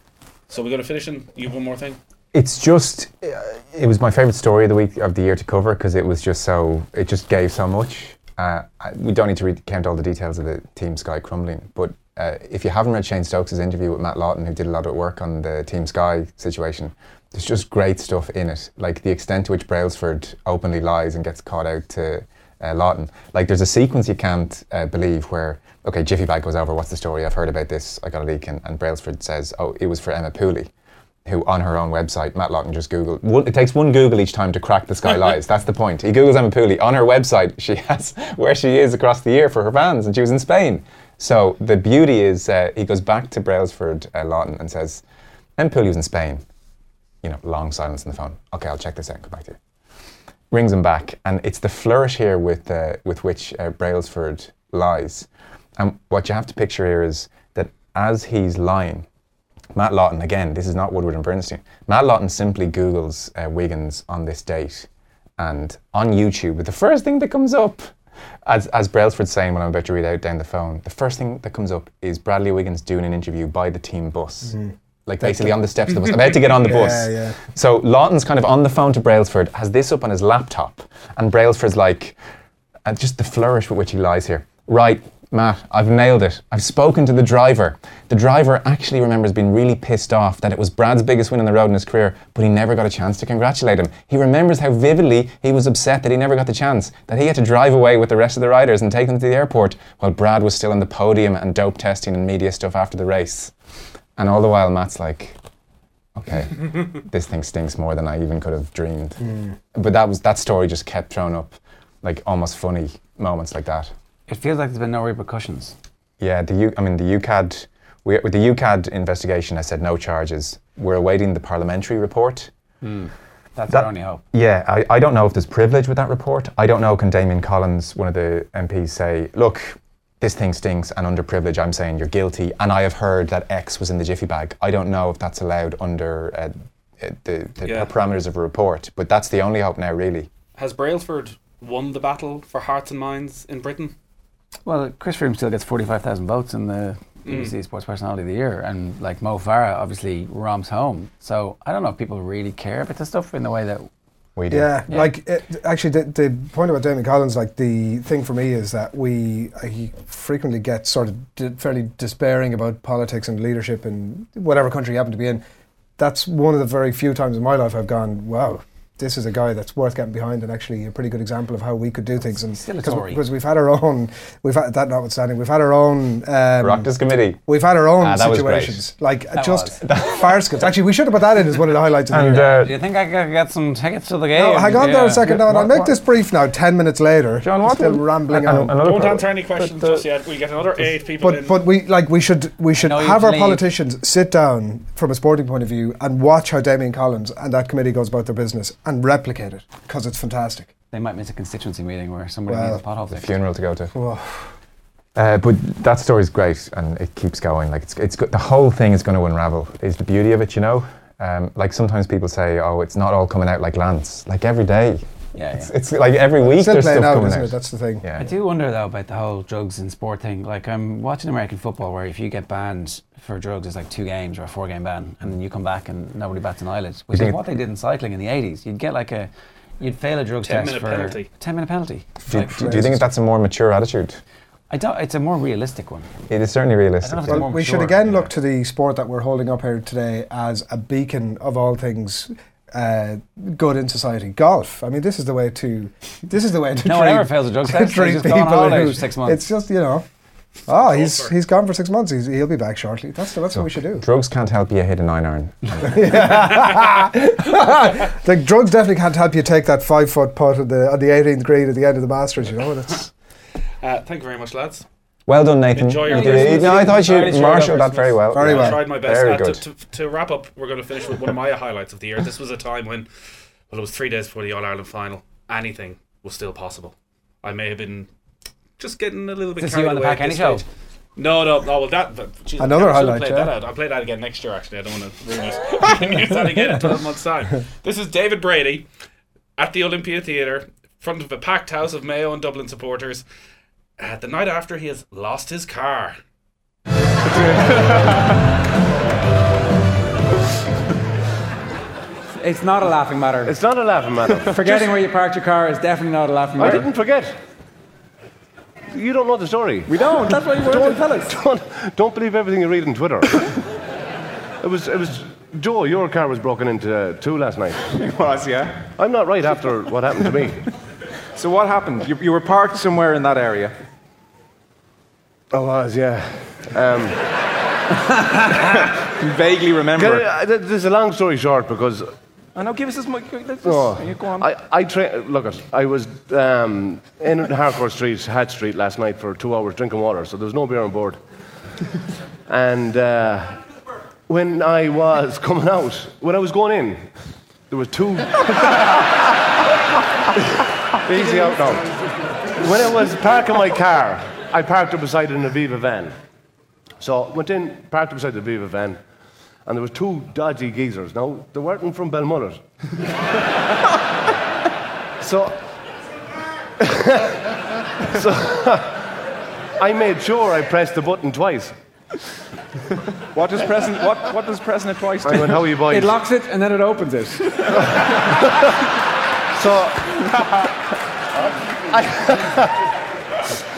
So we're going to finish in... You have one more thing? It's just... Uh, it was my favourite story of the week, of the year to cover, because it was just so... It just gave so much. Uh, we don't need to recount all the details of the Team Sky crumbling, but uh, if you haven't read Shane Stokes' interview with Matt Lawton, who did a lot of work on the Team Sky situation, there's just great stuff in it. Like the extent to which Brailsford openly lies and gets caught out to uh, Lawton. Like there's a sequence you can't uh, believe where, okay, Jiffy Bag goes over, what's the story? I've heard about this, I got a leak, and, and Brailsford says, oh, it was for Emma Pooley, who on her own website, Matt Lawton just Googled, one, it takes one Google each time to crack the Sky lies. That's the point. He Googles Emma Pooley. On her website, she has where she is across the year for her fans, and she was in Spain. So the beauty is, uh, he goes back to Brailsford uh, Lawton and says, Emma Pooley was in Spain. You know, long silence on the phone. Okay, I'll check this out and come back to you. Rings him back, and it's the flourish here with uh, with which uh, Brailsford lies. And what you have to picture here is that as he's lying, Matt Lawton, again, this is not Woodward and Bernstein. Matt Lawton simply Googles uh, Wiggins on this date, and on YouTube, the first thing that comes up, as as Brailsford's saying when I'm about to read out down the phone, the first thing that comes up is Bradley Wiggins doing an interview by the team bus. Mm-hmm. Like basically on the steps of the bus, about to get on the yeah, bus. Yeah. So Lawton's kind of on the phone to Brailsford, has this up on his laptop, and Brailsford's like, and just the flourish with which he lies here. Right, Matt, I've nailed it. I've spoken to the driver. The driver actually remembers being really pissed off that it was Brad's biggest win on the road in his career, but he never got a chance to congratulate him. He remembers how vividly he was upset that he never got the chance, that he had to drive away with the rest of the riders and take them to the airport while Brad was still on the podium and dope testing and media stuff after the race. And all the while Matt's like, okay, this thing stinks more than I even could have dreamed. Mm. But that was that story just kept throwing up like almost funny moments like that. It feels like there's been no repercussions. Yeah, the U, I mean the U C A D, we, with the U C A D investigation has said no charges. We're awaiting the parliamentary report. Mm. That's that, our only hope. Yeah, I, I don't know if there's privilege with that report. I don't know, can Damien Collins, one of the M Ps, say, look, this thing stinks and under privilege I'm saying you're guilty and I have heard that X was in the jiffy bag. I don't know if that's allowed under uh, the, the yeah. parameters of a report, but that's the only hope now really. Has Brailsford won the battle for hearts and minds in Britain? Well, Chris Froome still gets forty-five thousand votes in the B B C mm. Sports Personality of the Year, and like Mo Farah obviously romps home. So I don't know if people really care about this stuff in the way that we do. Yeah, yeah. like it, actually, the, the point about Damien Collins, like the thing for me is that we uh, he frequently gets sort of di- fairly despairing about politics and leadership in whatever country you happen to be in. That's one of the very few times in my life I've gone, wow, this is a guy that's worth getting behind and actually a pretty good example of how we could do things. And still a Tory. Because we've had our own, we've had that notwithstanding, we've had our own um, Oireachtas Committee. We've had our own ah, situations, like that just farce. Actually, we should have put that in as one of the highlights of and, the year. Uh, do you think I could get some tickets to the game? No, hang on yeah. there a second. Yeah. No, and I'll What- make what- this brief now. Ten minutes later, John, what still the- rambling and- on. another Don't pro- answer any questions but, uh, just yet. We get another eight people But in. but we like we should we should know you have our leave. politicians sit down from a sporting point of view and watch how Damien Collins and that committee goes about their business and replicate it because it's fantastic. They might miss a constituency meeting where somebody Well, needs a pothole the fixed. funeral to go to. Oh. Uh, but that story's great and it keeps going. Like it's it's good. The whole thing is going to unravel. Is the beauty of it, you know. Um, like sometimes people say, "Oh, it's not all coming out like Lance." Like every day, Yeah, it's, yeah. it's like every week Still there's playing stuff out, coming isn't out. it? That's the thing. Yeah. I do wonder though about the whole drugs in sport thing. Like I'm watching American football where if you get banned for drugs, it's like two games or a four game ban, and then you come back and nobody bats an eyelid. Which is what they did in cycling in the eighties. You'd get like a, you'd fail a drugs ten test minute for penalty. a ten minute penalty. Do, Like, do, do you think that's a more mature attitude? I don't. It's a more realistic one. It is certainly realistic. I don't know if yeah. it's Well, more we should mature. again Yeah. look to the sport that we're holding up here today as a beacon of all things uh, good in society. Golf. I mean, this is the way to. This is the way to No treat, one ever fails a drugs to test. They treat just go on people holiday who- for six months. It's just you know. Oh, he's Golfer. he's gone for six months. He's, he'll be back shortly. That's that's what we should do. Drugs can't help you hit a nine iron. Like drugs definitely can't help you take that five foot putt on the on the eighteenth green at the end of the Masters. You know, that's Uh, thank you very much, lads. Well done, Nathan. Enjoy your You did it. Christmas. No, I thought Very you short marshalled that Christmas. very well. Very I well. tried my best. Very Uh, to, good. to, to wrap up, we're going to finish with one of my highlights of the year. This was a time when, well, it was three days before the All Ireland final. Anything was still possible. I may have been just getting a little bit Is this carried you on the away Pat at this Kenny show? stage. No, no, no. Well, that but, geez, Another I should have highlight, played yeah. that out. I'll play that again next year. Actually, I don't want to ruin it. I can use that again in twelve months' time. This is David Brady at the Olympia Theatre, in front of a packed house of Mayo and Dublin supporters. Uh, the night after he has lost his car. It's not a laughing matter. It's not a laughing matter. Forgetting where you parked your car is definitely not a laughing I matter. didn't forget. You don't know the story. We don't. That's why you wanted to tell us. Don't, don't believe everything you read on Twitter. It was, it was, Joe, your car was broken into uh, too last night. It was, yeah. I'm not right after what happened to me. So what happened? You, you were parked somewhere in that area. I was, yeah. Um, You vaguely remember. can I- uh, th- this is a long story short because I know. Give us this. mic. Let's oh, you go on. I, I tra- look at I was um, in Harcourt Street, Hatch Street last night for two hours drinking water, so there was no beer on board. And uh, when I was coming out, when I was going in, there were two. Easy out now. When I was parking my car, I parked it beside an Aviva van. So went in, parked it beside the Aviva van, and there was two dodgy geezers. Now, they weren't from Belmullet. so, so I made sure I pressed the button twice. What does pressing? What What does pressing it twice do? I went, how are you boys? It locks it and then it opens it. So,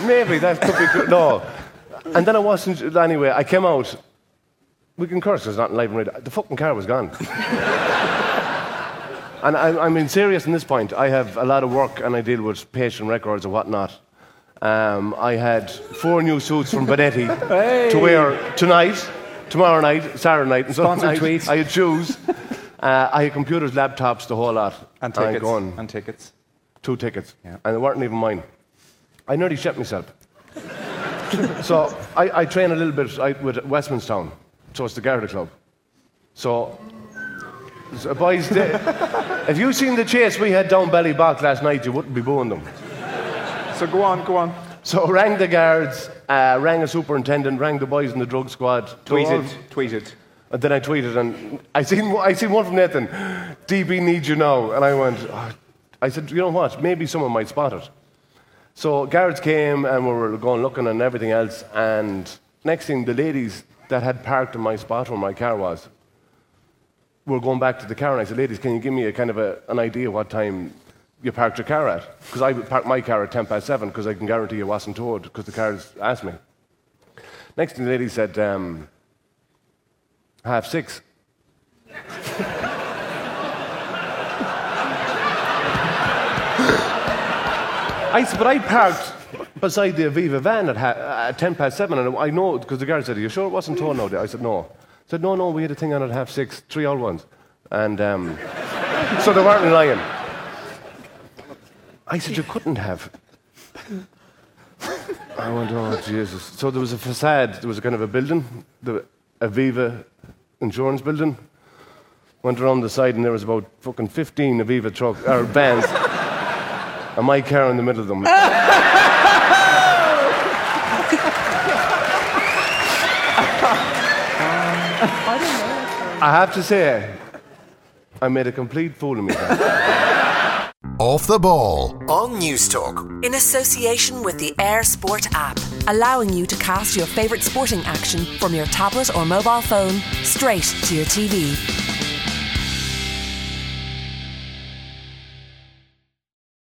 maybe that could be good. No. And then I wasn't, anyway, I came out. We can curse, it's not live and radio. The fucking car was gone. And I, I'm being serious on this point. I have a lot of work and I deal with patient records and whatnot. Um, I had four new suits from Benetti hey. to wear tonight, tomorrow night, Saturday night, and Sunday night. Tweet. I had shoes. Uh, I had computers, laptops, the whole lot. And tickets. Going, and tickets. Two tickets. Yeah. And they weren't even mine. I nearly shit myself. So I, I train a little bit I, with Westmanstown. So it's the Garda Club. So, so boys, they, if you seen the chase we had down Ballybach last night, you wouldn't be booing them. So go on, go on. So rang the guards, uh, rang a superintendent, rang the boys in the drug squad. Tweeted, tweeted. And then I tweeted, and I seen I seen one from Nathan. D B needs you now, and I went. Oh. I said, you know what? Maybe someone might spot it. So guards came, and we were going looking and everything else. And next thing, the ladies that had parked in my spot where my car was were going back to the car, and I said, ladies, can you give me a kind of a, an idea what time you parked your car at? Because I parked my car at ten past seven, because I can guarantee you wasn't towed, because the cars asked me. Next thing, the lady said, um, half six. I said, but I parked beside the Aviva van at, ha- at ten past seven, and I know, because the guard said, are you sure it wasn't towed now? I said, no. I said, no, no, we had a thing on at half six, three old ones. And um, so they weren't lying. I said, you couldn't have. I went, oh, Jesus. So there was a facade, there was a kind of a building, the Aviva insurance building. Went around the side, and there was about fucking fifteen Aviva truck, or vans. And my car in the middle of them. I have to say, I made a complete fool of myself. Off the Ball on News Talk. In association with the Air Sport app, allowing you to cast your favourite sporting action from your tablet or mobile phone straight to your T V.